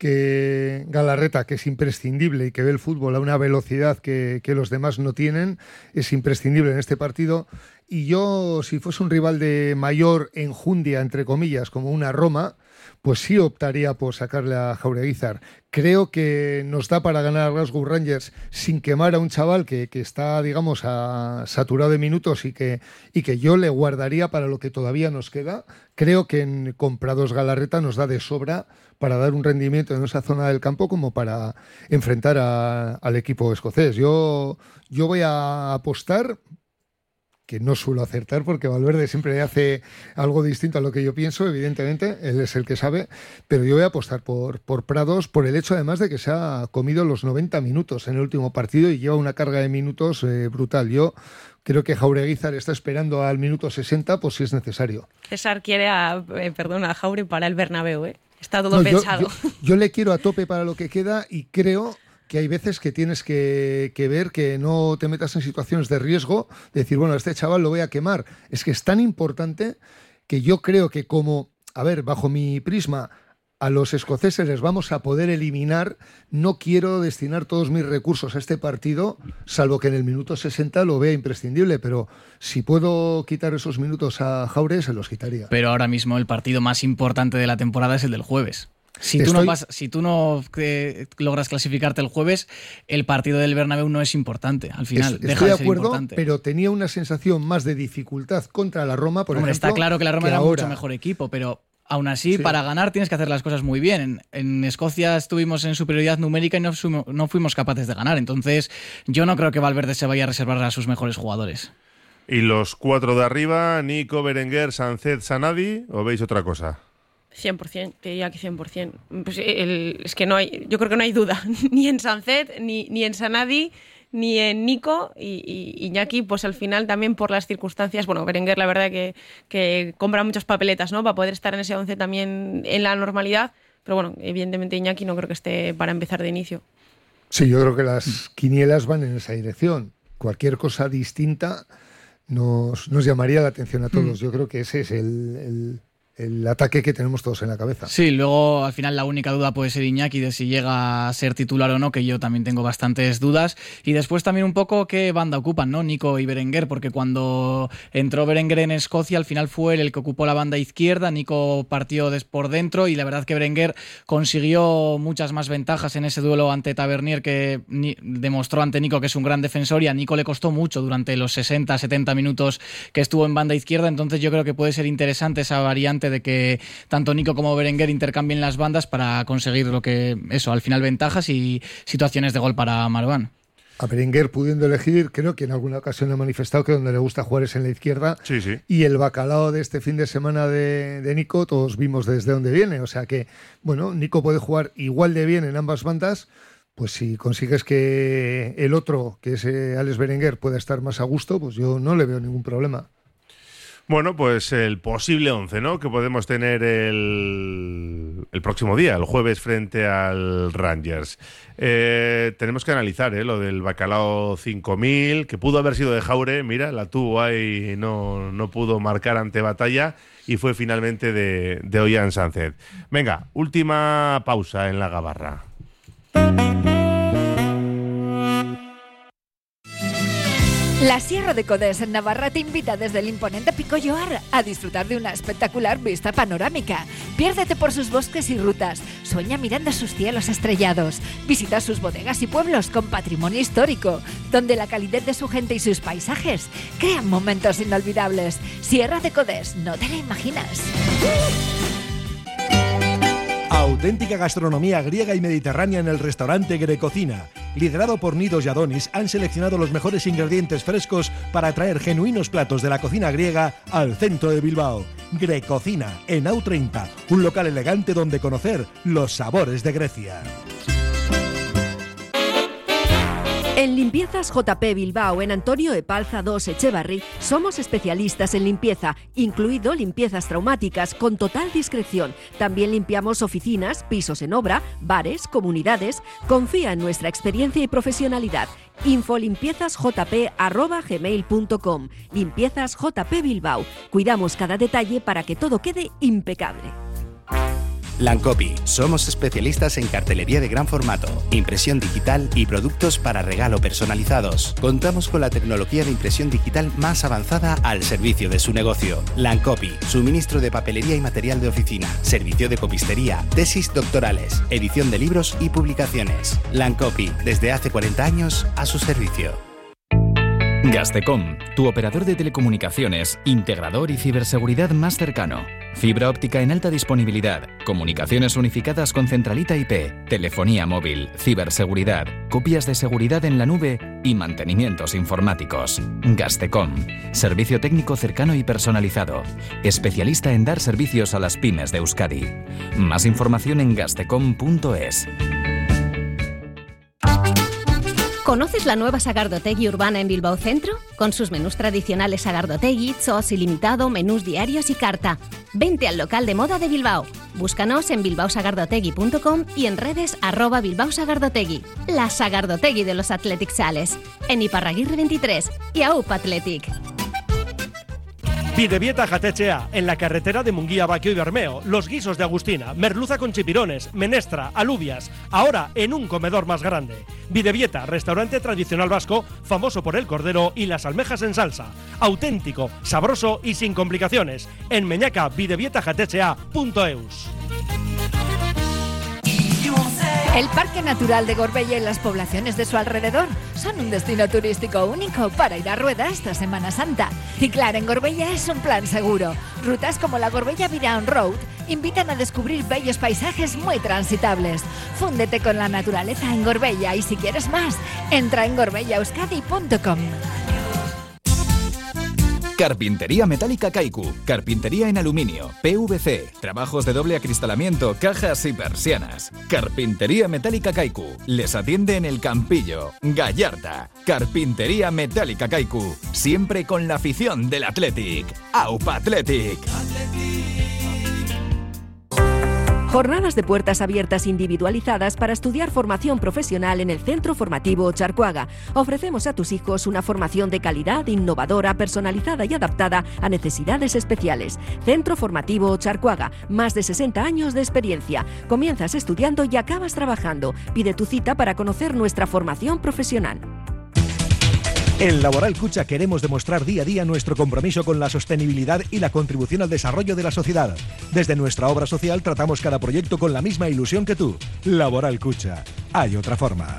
Speaker 5: que Galarreta, que es imprescindible y que ve el fútbol a una velocidad que los demás no tienen, es imprescindible en este partido. Y yo, si fuese un rival de mayor enjundia, entre comillas, como una Roma, pues sí optaría por sacarle a Jaureguizar. Creo que nos da para ganar a Glasgow Rangers sin quemar a un chaval que está, digamos, saturado de minutos y que yo le guardaría para lo que todavía nos queda. Creo que con Prados Galarreta nos da de sobra para dar un rendimiento en esa zona del campo como para enfrentar al equipo escocés. Yo voy a apostar, que no suelo acertar porque Valverde siempre hace algo distinto a lo que yo pienso, evidentemente, él es el que sabe, pero yo voy a apostar por Prados, por el hecho además de que se ha comido los 90 minutos en el último partido y lleva una carga de minutos brutal. Yo creo que Jaureguizar está esperando al minuto 60, pues si es necesario.
Speaker 4: César quiere a Jaure para el Bernabéu, está todo pensado.
Speaker 5: Yo le quiero a tope para lo que queda y creo que hay veces que tienes que ver que no te metas en situaciones de riesgo, de decir, bueno, a este chaval lo voy a quemar. Es que es tan importante que yo creo que como, bajo mi prisma, a los escoceses les vamos a poder eliminar, no quiero destinar todos mis recursos a este partido, salvo que en el minuto 60 lo vea imprescindible, pero si puedo quitar esos minutos a Jaure, se los quitaría.
Speaker 3: Pero ahora mismo el partido más importante de la temporada es el del jueves. Si tú no logras clasificarte el jueves, el partido del Bernabéu no es importante. Al final deja de ser
Speaker 5: acuerdo,
Speaker 3: importante.
Speaker 5: Pero tenía una sensación más de dificultad contra la Roma, por ejemplo.
Speaker 3: Está claro que la Roma era mucho mejor equipo, pero aún así, para ganar tienes que hacer las cosas muy bien. En Escocia estuvimos en superioridad numérica y no fuimos capaces de ganar. Entonces, yo no creo que Valverde se vaya a reservar a sus mejores jugadores.
Speaker 2: ¿Y los cuatro de arriba, Nico, Berenguer, Sánchez, Sanadi, o veis otra cosa?
Speaker 4: 100%, te diría que 100%. Pues es que no hay, yo creo que no hay duda, ni en Sánchez, ni en Sanadi, ni en Nico, y Iñaki, pues al final también por las circunstancias, bueno, Berenguer la verdad que compra muchas papeletas, ¿no? Para poder estar en ese 11 también en la normalidad, pero bueno, evidentemente Iñaki no creo que esté para empezar de inicio.
Speaker 5: Sí, yo creo que las quinielas van en esa dirección. Cualquier cosa distinta nos llamaría la atención a todos. Yo creo que ese es el ataque que tenemos todos en la cabeza.
Speaker 3: Sí, luego al final la única duda puede ser Iñaki de si llega a ser titular o no, que yo también tengo bastantes dudas. Y después también un poco qué banda ocupan, ¿no? Nico y Berenguer, porque cuando entró Berenguer en Escocia, al final fue él el que ocupó la banda izquierda, Nico partió por dentro y la verdad que Berenguer consiguió muchas más ventajas en ese duelo ante Tavernier, que demostró ante Nico que es un gran defensor, y a Nico le costó mucho durante los 60-70 minutos que estuvo en banda izquierda. Entonces yo creo que puede ser interesante esa variante de que tanto Nico como Berenguer intercambien las bandas para conseguir al final ventajas y situaciones de gol para Marwan.
Speaker 5: A Berenguer, pudiendo elegir, creo que en alguna ocasión ha manifestado que donde le gusta jugar es en la izquierda.
Speaker 2: Sí.
Speaker 5: Y el bacalao de este fin de semana de Nico, todos vimos desde dónde viene. O sea que, bueno, Nico puede jugar igual de bien en ambas bandas. Pues si consigues que el otro, que es Alex Berenguer, pueda estar más a gusto, pues yo no le veo ningún problema.
Speaker 2: Bueno, pues el posible 11, ¿no? Que podemos tener el próximo día, el jueves, frente al Rangers. Tenemos que analizar lo del Bacalao 5000, que pudo haber sido de Jaure, mira, la tuvo ahí, no pudo marcar ante Batalla, y fue finalmente de Ollán Sánchez. Venga, última pausa en la Gabarra.
Speaker 6: La Sierra de Codés en Navarra te invita desde el imponente Pico Lloar a disfrutar de una espectacular vista panorámica. Piérdete por sus bosques y rutas, sueña mirando sus cielos estrellados, visita sus bodegas y pueblos con patrimonio histórico, donde la calidez de su gente y sus paisajes crean momentos inolvidables. Sierra de Codés, no te la imaginas.
Speaker 13: Auténtica gastronomía griega y mediterránea en el restaurante Grecocina. Liderado por Nidos y Adonis, han seleccionado los mejores ingredientes frescos para traer genuinos platos de la cocina griega al centro de Bilbao. Grecocina, en AU30, un local elegante donde conocer los sabores de Grecia.
Speaker 6: En Limpiezas JP Bilbao, en Antonio Epalza 2 Echevarri, somos especialistas en limpieza, incluido limpiezas traumáticas con total discreción. También limpiamos oficinas, pisos en obra, bares, comunidades. Confía en nuestra experiencia y profesionalidad. infolimpiezasjp@gmail.com. Limpiezas JP Bilbao. Cuidamos cada detalle para que todo quede impecable.
Speaker 14: Lancopi. Somos especialistas en cartelería de gran formato, impresión digital y productos para regalo personalizados. Contamos con la tecnología de impresión digital más avanzada al servicio de su negocio. Lancopi. Suministro de papelería y material de oficina, servicio de copistería, tesis doctorales, edición de libros y publicaciones. Lancopi. Desde hace 40 años a su servicio.
Speaker 15: Gastecom, tu operador de telecomunicaciones, integrador y ciberseguridad más cercano. Fibra óptica en alta disponibilidad, comunicaciones unificadas con centralita IP, telefonía móvil, ciberseguridad, copias de seguridad en la nube y mantenimientos informáticos. Gastecom, servicio técnico cercano y personalizado, especialista en dar servicios a las pymes de Euskadi. Más información en gastecom.es.
Speaker 8: ¿Conoces la nueva Sagardotegui urbana en Bilbao Centro? Con sus menús tradicionales Sagardotegui, Zos ilimitado, menús diarios y carta. Vente al local de moda de Bilbao. Búscanos en bilbaosagardotegui.com y en redes @bilbaosagardotegui. La Sagardotegui de los Athletic Sales. En Iparraguirre 23 y AUP Athletic.
Speaker 16: Bidebieta Jatetxea, en la carretera de Munguía, Baquio y Bermeo. Los guisos de Agustina, merluza con chipirones, menestra, alubias, ahora en un comedor más grande. Bidebieta, restaurante tradicional vasco, famoso por el cordero y las almejas en salsa. Auténtico, sabroso y sin complicaciones. En Meñaca, bidebietajatetxea.eus.
Speaker 6: El Parque Natural de Gorbella y las poblaciones de su alrededor son un destino turístico único para ir a rueda esta Semana Santa. Ciclar en Gorbella es un plan seguro. Rutas como la Gorbella Viraon Road invitan a descubrir bellos paisajes muy transitables. Fúndete con la naturaleza en Gorbella y si quieres más, entra en gorbellaeuskadi.com.
Speaker 15: Carpintería Metálica Kaiku. Carpintería en aluminio, PVC, trabajos de doble acristalamiento, cajas y persianas. Carpintería Metálica Kaiku. Les atiende en El Campillo, Gallarta. Carpintería Metálica Kaiku. Siempre con la afición del Athletic. AUPA Athletic.
Speaker 6: Jornadas de puertas abiertas individualizadas para estudiar formación profesional en el Centro Formativo Charcuaga. Ofrecemos a tus hijos una formación de calidad, innovadora, personalizada y adaptada a necesidades especiales. Centro Formativo Charcuaga, más de 60 años de experiencia. Comienzas estudiando y acabas trabajando. Pide tu cita para conocer nuestra formación profesional.
Speaker 13: En Laboral Cucha queremos demostrar día a día nuestro compromiso con la sostenibilidad y la contribución al desarrollo de la sociedad. Desde nuestra obra social tratamos cada proyecto con la misma ilusión que tú. Laboral Cucha. Hay otra forma.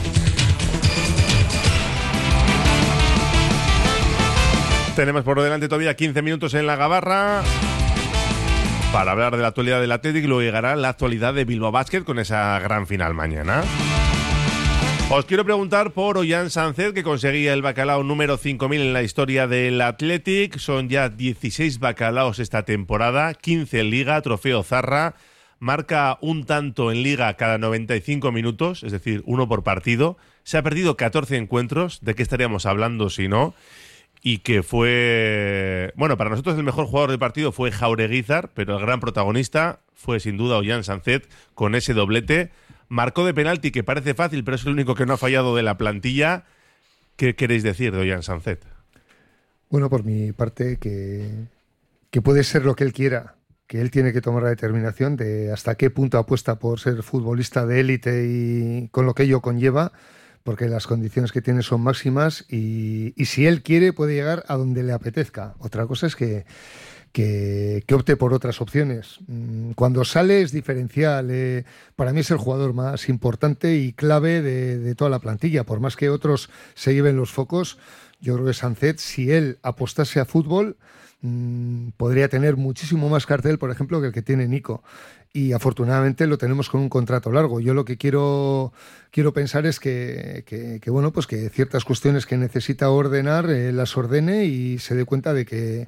Speaker 2: Tenemos por delante todavía 15 minutos en la gabarra para hablar de la actualidad del Athletic. Luego llegará la actualidad de Bilbao Basket con esa gran final mañana. Os quiero preguntar por Ollán Sánchez, que conseguía el bacalao número 5000 en la historia del Athletic. Son ya 16 bacalaos esta temporada, 15 en Liga, trofeo Zarra. Marca un tanto en Liga cada 95 minutos, es decir, uno por partido. Se ha perdido 14 encuentros. ¿De qué estaríamos hablando si no? Y que fue... Bueno, para nosotros el mejor jugador del partido fue Jaureguizar, pero el gran protagonista fue sin duda Ollán Sánchez con ese doblete. Marcó de penalti, que parece fácil, pero es el único que no ha fallado de la plantilla. ¿Qué queréis decir de Ollán Sánchez?
Speaker 5: Bueno, por mi parte, que puede ser lo que él quiera, que él tiene que tomar la determinación de hasta qué punto apuesta por ser futbolista de élite y con lo que ello conlleva, porque las condiciones que tiene son máximas y si él quiere puede llegar a donde le apetezca. Otra cosa es que opte por otras opciones. Cuando sale es diferencial. Para mí es el jugador más importante y clave de toda la plantilla. Por más que otros se lleven los focos, yo creo que Sánchez, si él apostase a fútbol, podría tener muchísimo más cartel, por ejemplo, que el que tiene Nico. Y afortunadamente lo tenemos con un contrato largo. Yo lo que quiero pensar es que bueno, pues que ciertas cuestiones que necesita ordenar las ordene y se dé cuenta de que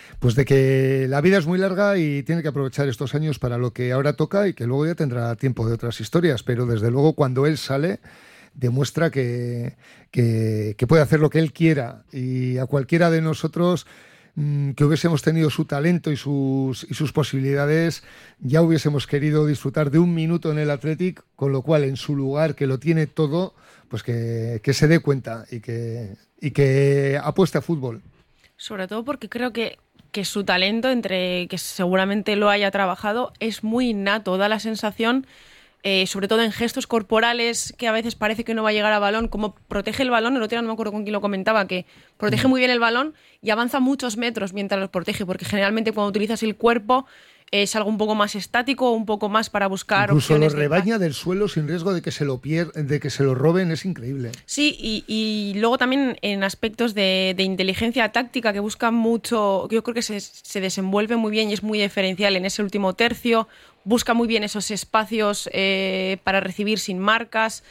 Speaker 5: la vida es muy larga y tiene que aprovechar estos años para lo que ahora toca y que luego ya tendrá tiempo de otras historias. Pero desde luego cuando él sale demuestra que puede hacer lo que él quiera, y a cualquiera de nosotros que hubiésemos tenido su talento y sus posibilidades, ya hubiésemos querido disfrutar de un minuto en el Athletic, con lo cual en su lugar, que lo tiene todo, pues que se dé cuenta y que apueste a fútbol.
Speaker 4: Sobre todo porque creo que su talento, entre que seguramente lo haya trabajado, es muy innato, da la sensación, sobre todo en gestos corporales, que a veces parece que no va a llegar a balón, como protege el balón. El otro día no me acuerdo con quién lo comentaba, que protege muy bien el balón y avanza muchos metros mientras los protege, porque generalmente cuando utilizas el cuerpo es algo un poco más estático, un poco más para buscar
Speaker 5: incluso
Speaker 4: opciones.
Speaker 5: Incluso lo rebaña del suelo sin riesgo de que se lo roben, es increíble.
Speaker 4: Sí, y luego también en aspectos de inteligencia táctica, que busca mucho, yo creo que se desenvuelve muy bien y es muy diferencial en ese último tercio, busca muy bien esos espacios para recibir sin marcas.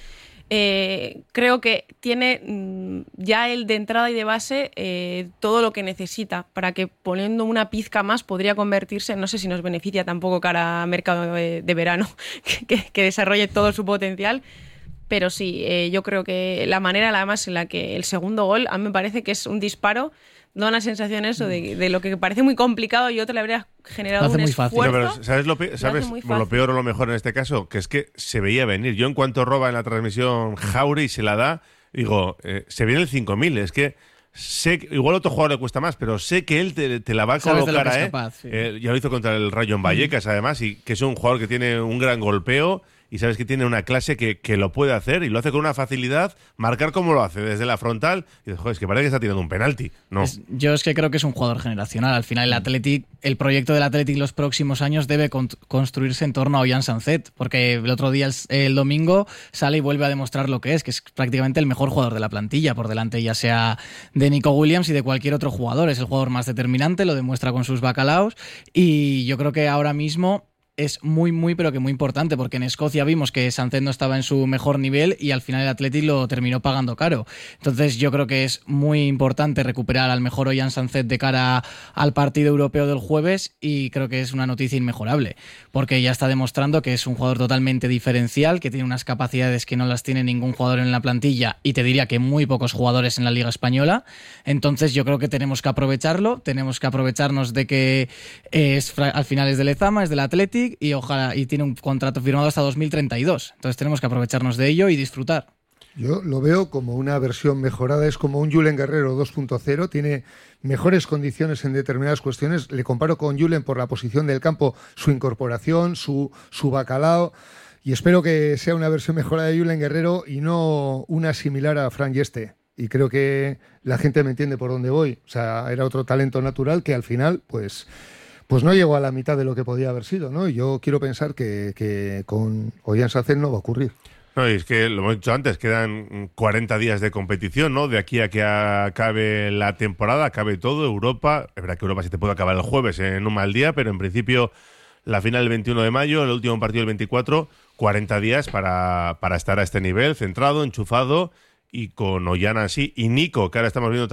Speaker 4: Creo que tiene ya él de entrada y de base todo lo que necesita para que, poniendo una pizca más, podría convertirse, no sé si nos beneficia tampoco cara a mercado de verano, que desarrolle todo su potencial, pero sí, yo creo que la manera además en la que el segundo gol, a mí me parece que es un disparo, da una sensación eso de lo que parece muy complicado y otro le habría generado un esfuerzo.
Speaker 2: No, pero ¿sabes lo peor o lo mejor en este caso? Que es que se veía venir. Yo en cuanto roba en la transmisión Jauregui y se la da, digo, se viene el 5.000. Es que sé, igual a otro jugador le cuesta más, pero sé que él te la va a colocar a él.
Speaker 3: Capaz, sí.
Speaker 2: Ya lo hizo contra el Rayo en Vallecas, además, y que es un jugador que tiene un gran golpeo. Y sabes que tiene una clase que lo puede hacer y lo hace con una facilidad, marcar como lo hace, desde la frontal. Y dices, joder, es que parece que está tirando un penalti. No.
Speaker 3: Yo es que creo que es un jugador generacional. Al final el proyecto del Athletic los próximos años debe construirse en torno a Ollán Sánchez, porque el otro día, el domingo, sale y vuelve a demostrar lo que es prácticamente el mejor jugador de la plantilla, por delante ya sea de Nico Williams y de cualquier otro jugador. Es el jugador más determinante, lo demuestra con sus bacalaos, y yo creo que ahora mismo es muy, muy, pero que muy importante, porque en Escocia vimos que Sánchez no estaba en su mejor nivel y al final el Athletic lo terminó pagando caro. Entonces yo creo que es muy importante recuperar al mejor Ollán Sánchez de cara al partido europeo del jueves, y creo que es una noticia inmejorable, porque ya está demostrando que es un jugador totalmente diferencial, que tiene unas capacidades que no las tiene ningún jugador en la plantilla, y te diría que muy pocos jugadores en la Liga Española. Entonces yo creo que tenemos que aprovecharlo, tenemos que aprovecharnos de que al final es del Lezama, es del Athletic, y ojalá, y tiene un contrato firmado hasta 2032. Entonces tenemos que aprovecharnos de ello y disfrutar.
Speaker 5: Yo lo veo como una versión mejorada, es como un Julen Guerrero 2.0, tiene mejores condiciones en determinadas cuestiones. Le comparo con Julen por la posición del campo, su incorporación, su bacalao, y espero que sea una versión mejorada de Julen Guerrero y no una similar a Fran Yeste. Y creo que la gente me entiende por dónde voy. O sea, era otro talento natural que al final, pues no llegó a la mitad de lo que podía haber sido, ¿no? Y yo quiero pensar que con Ollán Sánchez no va a ocurrir.
Speaker 2: No, y es que lo hemos dicho antes, quedan 40 días de competición, ¿no? De aquí a que acabe la temporada, acabe todo, Europa. Es verdad que Europa sí te puede acabar el jueves en un mal día, pero en principio la final el 21 de mayo, el último partido el 24, 40 días para estar a este nivel, centrado, enchufado, y con Ollán así, y Nico, que ahora estamos viendo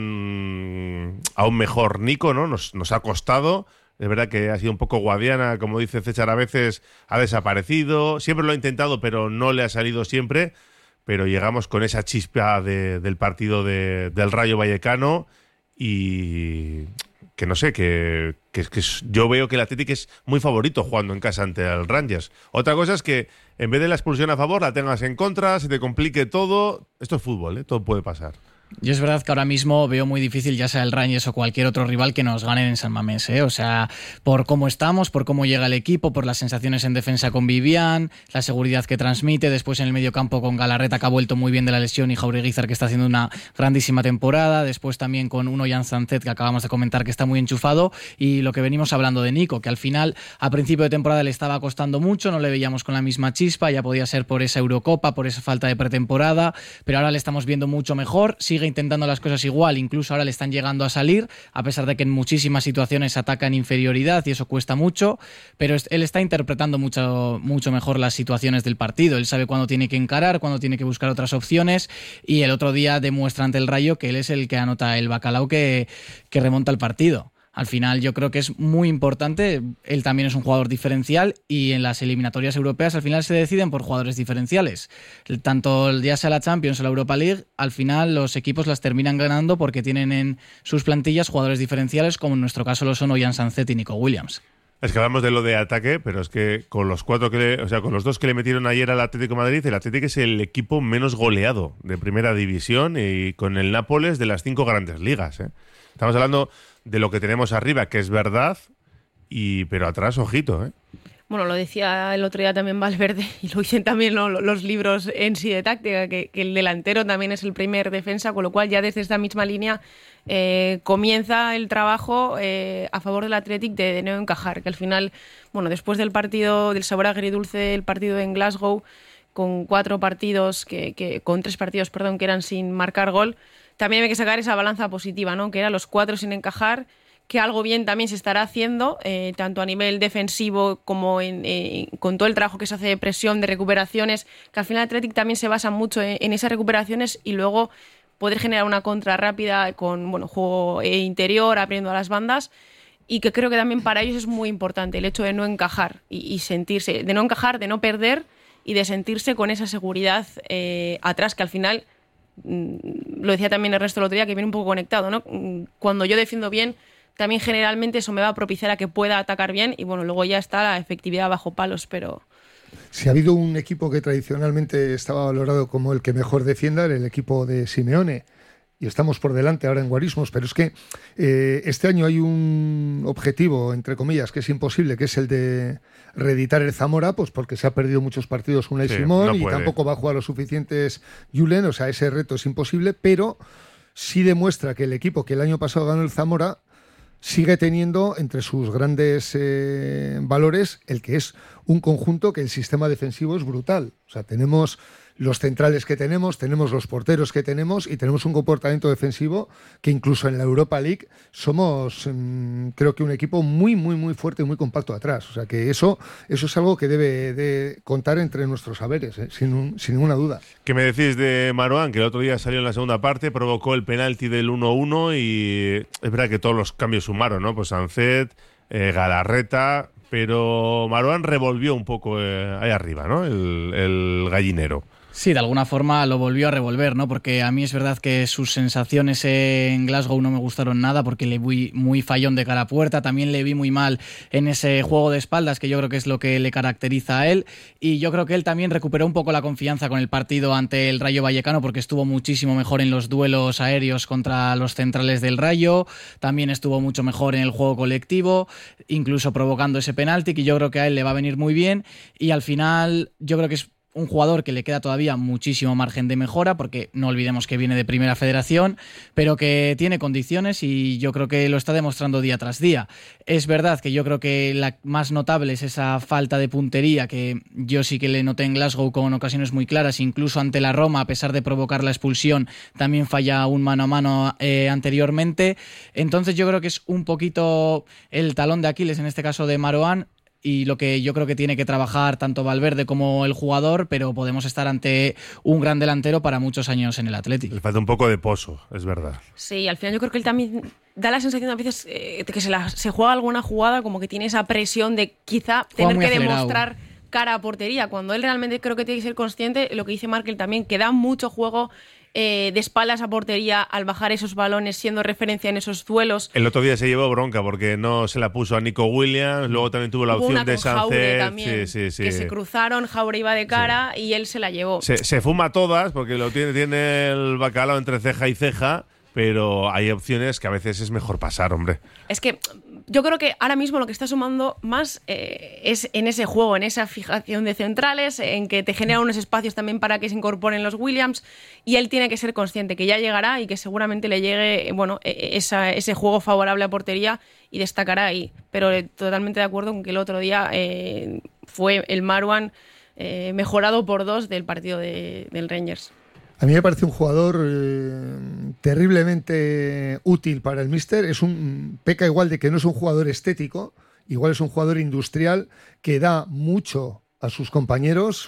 Speaker 2: también a un mejor Nico, ¿no? Nos ha costado. Es verdad que ha sido un poco guadiana, como dice César, a veces ha desaparecido. Siempre lo ha intentado, pero no le ha salido siempre. Pero llegamos con esa chispa del partido del Rayo Vallecano, y que no sé, que yo veo que el Athletic es muy favorito jugando en casa ante el Rangers. Otra cosa es que en vez de la expulsión a favor la tengas en contra, se te complique todo. Esto es fútbol, ¿eh? Todo puede pasar.
Speaker 3: Yo es verdad que ahora mismo veo muy difícil, ya sea el Rangers o cualquier otro rival, que nos ganen en San Mamés, ¿eh? O sea, por cómo estamos, por cómo llega el equipo, por las sensaciones en defensa con Vivian, la seguridad que transmite, después en el mediocampo con Galarreta, que ha vuelto muy bien de la lesión, y Jaureguizar, que está haciendo una grandísima temporada, después también con uno Jan Sanzet, que acabamos de comentar, que está muy enchufado, y lo que venimos hablando de Nico, que al final, a principio de temporada le estaba costando mucho, no le veíamos con la misma chispa, ya podía ser por esa Eurocopa, por esa falta de pretemporada, pero ahora le estamos viendo mucho mejor, sigue intentando las cosas igual, incluso ahora le están llegando a salir, a pesar de que en muchísimas situaciones ataca en inferioridad y eso cuesta mucho, pero él está interpretando mucho mejor las situaciones del partido. Él sabe cuándo tiene que encarar, cuándo tiene que buscar otras opciones, y el otro día demuestra ante el Rayo que él es el que anota el bacalao que remonta el partido. Al final yo creo que es muy importante, él también es un jugador diferencial, y en las eliminatorias europeas al final se deciden por jugadores diferenciales. Tanto ya sea la Champions o la Europa League, al final los equipos las terminan ganando porque tienen en sus plantillas jugadores diferenciales, como en nuestro caso lo son Ollán Sanzet y Nico Williams.
Speaker 2: Es que hablamos de lo de ataque, pero es que con los con los dos que le metieron ayer al Atlético de Madrid, el Atlético es el equipo menos goleado de primera división, y con el Nápoles de las 5 grandes ligas, ¿eh? Estamos hablando de lo que tenemos arriba, que es verdad, pero atrás, ojito, ¿eh?
Speaker 4: Bueno, lo decía el otro día también Valverde, y lo dicen también los libros en sí de táctica, que el delantero también es el primer defensa, con lo cual ya desde esta misma línea comienza el trabajo a favor del Athletic de no encajar, que al final, bueno, después del partido, del sabor agridulce del partido en Glasgow, con 3 partidos, que eran sin marcar gol, también hay que sacar esa balanza positiva, ¿no? Que eran los 4 sin encajar, que algo bien también se estará haciendo, tanto a nivel defensivo como con todo el trabajo que se hace de presión, de recuperaciones, que al final Athletic también se basa mucho en esas recuperaciones, y luego poder generar una contra rápida con juego interior, abriendo a las bandas, y que creo que también para ellos es muy importante el hecho de no encajar y sentirse, de no encajar, de no perder, y de sentirse con esa seguridad atrás, que al final, lo decía también Ernesto el otro día, que viene un poco conectado, ¿no? Cuando yo defiendo bien, también generalmente eso me va a propiciar a que pueda atacar bien, y bueno, luego ya está la efectividad bajo palos, pero...
Speaker 5: Si ha habido un equipo que tradicionalmente estaba valorado como el que mejor defienda, era el equipo de Simeone, y estamos por delante ahora en guarismos, pero es que este año hay un objetivo, entre comillas, que es imposible, que es el de reeditar el Zamora, pues porque se ha perdido muchos partidos Unai Simón, y tampoco va a jugar los suficientes Julen, o sea, ese reto es imposible, pero sí demuestra que el equipo que el año pasado ganó el Zamora sigue teniendo entre sus grandes valores el que es un conjunto que el sistema defensivo es brutal. O sea, tenemos los centrales que tenemos los porteros que tenemos, y tenemos un comportamiento defensivo que incluso en la Europa League somos, creo que un equipo muy, muy, muy fuerte y muy compacto atrás. O sea, que eso es algo que debe de contar entre nuestros saberes, sin ninguna duda.
Speaker 2: ¿Qué me decís de Marouane, que el otro día salió en la segunda parte, provocó el penalti del 1-1, y es verdad que todos los cambios sumaron, ¿no? Pues Sanzet, Galarreta, pero Marouane revolvió un poco ahí arriba, ¿no? El gallinero.
Speaker 3: Sí, de alguna forma lo volvió a revolver, ¿no? Porque a mí es verdad que sus sensaciones en Glasgow no me gustaron nada, porque le vi muy fallón de cara a puerta, también le vi muy mal en ese juego de espaldas, que yo creo que es lo que le caracteriza a él, y yo creo que él también recuperó un poco la confianza con el partido ante el Rayo Vallecano, porque estuvo muchísimo mejor en los duelos aéreos contra los centrales del Rayo, también estuvo mucho mejor en el juego colectivo, incluso provocando ese penalti, que yo creo que a él le va a venir muy bien, y al final yo creo que es un jugador que le queda todavía muchísimo margen de mejora, porque no olvidemos que viene de Primera Federación, pero que tiene condiciones, y yo creo que lo está demostrando día tras día. Es verdad que yo creo que la más notable es esa falta de puntería, que yo sí que le noté en Glasgow con ocasiones muy claras, incluso ante la Roma, a pesar de provocar la expulsión, también falla un mano a mano anteriormente. Entonces yo creo que es un poquito el talón de Aquiles, en este caso de Marouane, y lo que yo creo que tiene que trabajar tanto Valverde como el jugador, pero podemos estar ante un gran delantero para muchos años en el Athletic.
Speaker 2: Le falta un poco de pozo, es verdad.
Speaker 4: Sí, al final yo creo que él también da la sensación a veces de que se juega alguna jugada como que tiene esa presión de quizá tener que demostrar cara a portería, cuando él realmente creo que tiene que ser consciente, lo que dice Markel también, que da mucho juego de espaldas a portería al bajar esos balones, siendo referencia en esos duelos.
Speaker 2: El otro día se llevó bronca porque no se la puso a Nico Williams, luego también tuvo la opción de Sánchez,
Speaker 4: que se cruzaron, Jaure iba de cara y él se la llevó.
Speaker 2: Se fuma todas porque lo tiene el bacalao entre ceja y ceja, pero hay opciones que a veces es mejor pasar, hombre.
Speaker 4: Es que yo creo que ahora mismo lo que está sumando más es en ese juego, en esa fijación de centrales, en que te genera unos espacios también para que se incorporen los Williams, y él tiene que ser consciente que ya llegará y que seguramente le llegue ese juego favorable a portería y destacará ahí. Pero totalmente de acuerdo con que el otro día fue el Marouane mejorado por 2 del partido del Rangers.
Speaker 5: A mí me parece un jugador terriblemente útil para el míster. Peca igual de que no es un jugador estético, igual es un jugador industrial que da mucho a sus compañeros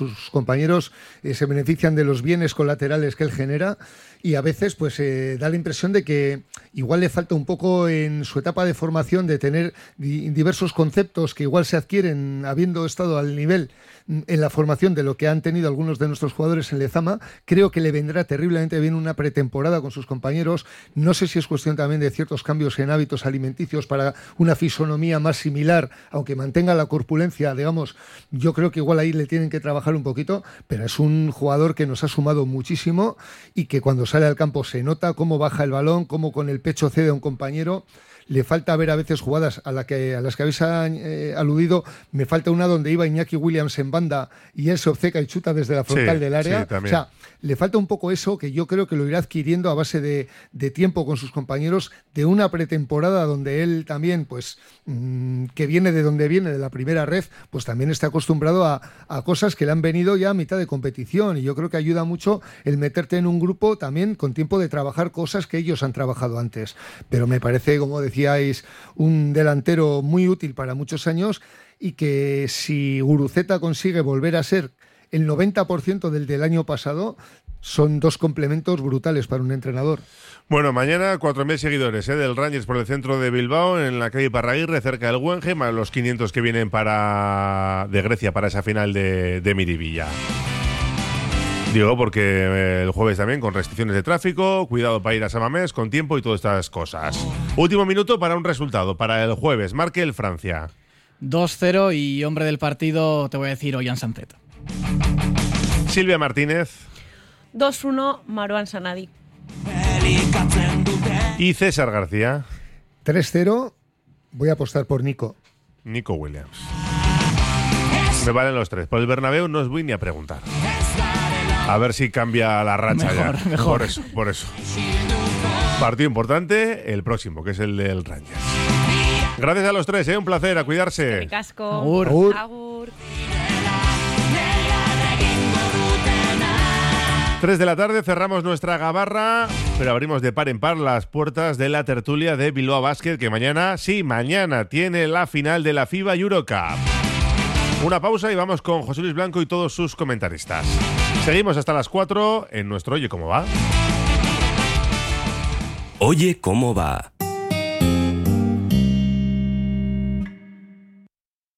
Speaker 5: se benefician de los bienes colaterales que él genera, y a veces pues da la impresión de que igual le falta un poco en su etapa de formación de tener diversos conceptos que igual se adquieren habiendo estado al nivel en la formación de lo que han tenido algunos de nuestros jugadores en Lezama. Creo que le vendrá terriblemente bien una pretemporada con sus compañeros. No sé si es cuestión también de ciertos cambios en hábitos alimenticios para una fisonomía más similar, aunque mantenga la corpulencia, digamos. Yo creo que igual ahí le tienen que trabajar un poquito, pero es un jugador que nos ha sumado muchísimo y que cuando sale al campo se nota cómo baja el balón, cómo con el pecho cede a un compañero. Le falta ver a veces jugadas a las que habéis aludido. Me falta una donde iba Iñaki Williams en banda y él se obceca y chuta desde la frontal del área.
Speaker 2: Sí,
Speaker 5: o sea, le falta un poco eso, que yo creo que lo irá adquiriendo a base de tiempo con sus compañeros, de una pretemporada donde él también, pues, que viene de donde viene, de la primera ref, pues también está acostumbrado a cosas que le han venido ya a mitad de competición, y yo creo que ayuda mucho el meterte en un grupo también con tiempo de trabajar cosas que ellos han trabajado antes. Pero me parece, como decíais, un delantero muy útil para muchos años, y que si Guruceta consigue volver a ser el 90% del año pasado, son 2 complementos brutales para un entrenador.
Speaker 2: Bueno, mañana 4.000 seguidores del Rangers por el centro de Bilbao, en la calle Parraguirre, cerca del Güenge, más los 500 que vienen de Grecia para esa final de Miribilla. Digo, porque el jueves también con restricciones de tráfico, cuidado para ir a San Mamés con tiempo y todas estas cosas. Último minuto para un resultado, para el jueves. Marque el Francia.
Speaker 3: 2-0 y hombre del partido, te voy a decir, Ollán Sancet.
Speaker 2: Silvia Martínez.
Speaker 4: 2-1, Marouane Sanadi.
Speaker 2: Y César García.
Speaker 5: 3-0, voy a apostar por Nico
Speaker 2: Williams. Me valen los 3. Por el Bernabéu no os voy ni a preguntar. A ver si cambia la racha
Speaker 3: mejor.
Speaker 2: Por eso. Partido importante, el próximo, que es el del Rangers. Gracias a los 3, un placer, a cuidarse.
Speaker 4: Casco.
Speaker 3: Agur.
Speaker 4: Agur.
Speaker 2: 3 de la tarde, cerramos nuestra gabarra, pero abrimos de par en par las puertas de la tertulia de Bilbao Basket, que mañana tiene la final de la FIBA Eurocup. Una pausa y vamos con José Luis Blanco y todos sus comentaristas. Seguimos hasta las 4 en nuestro Oye Cómo Va.
Speaker 1: Oye Cómo Va.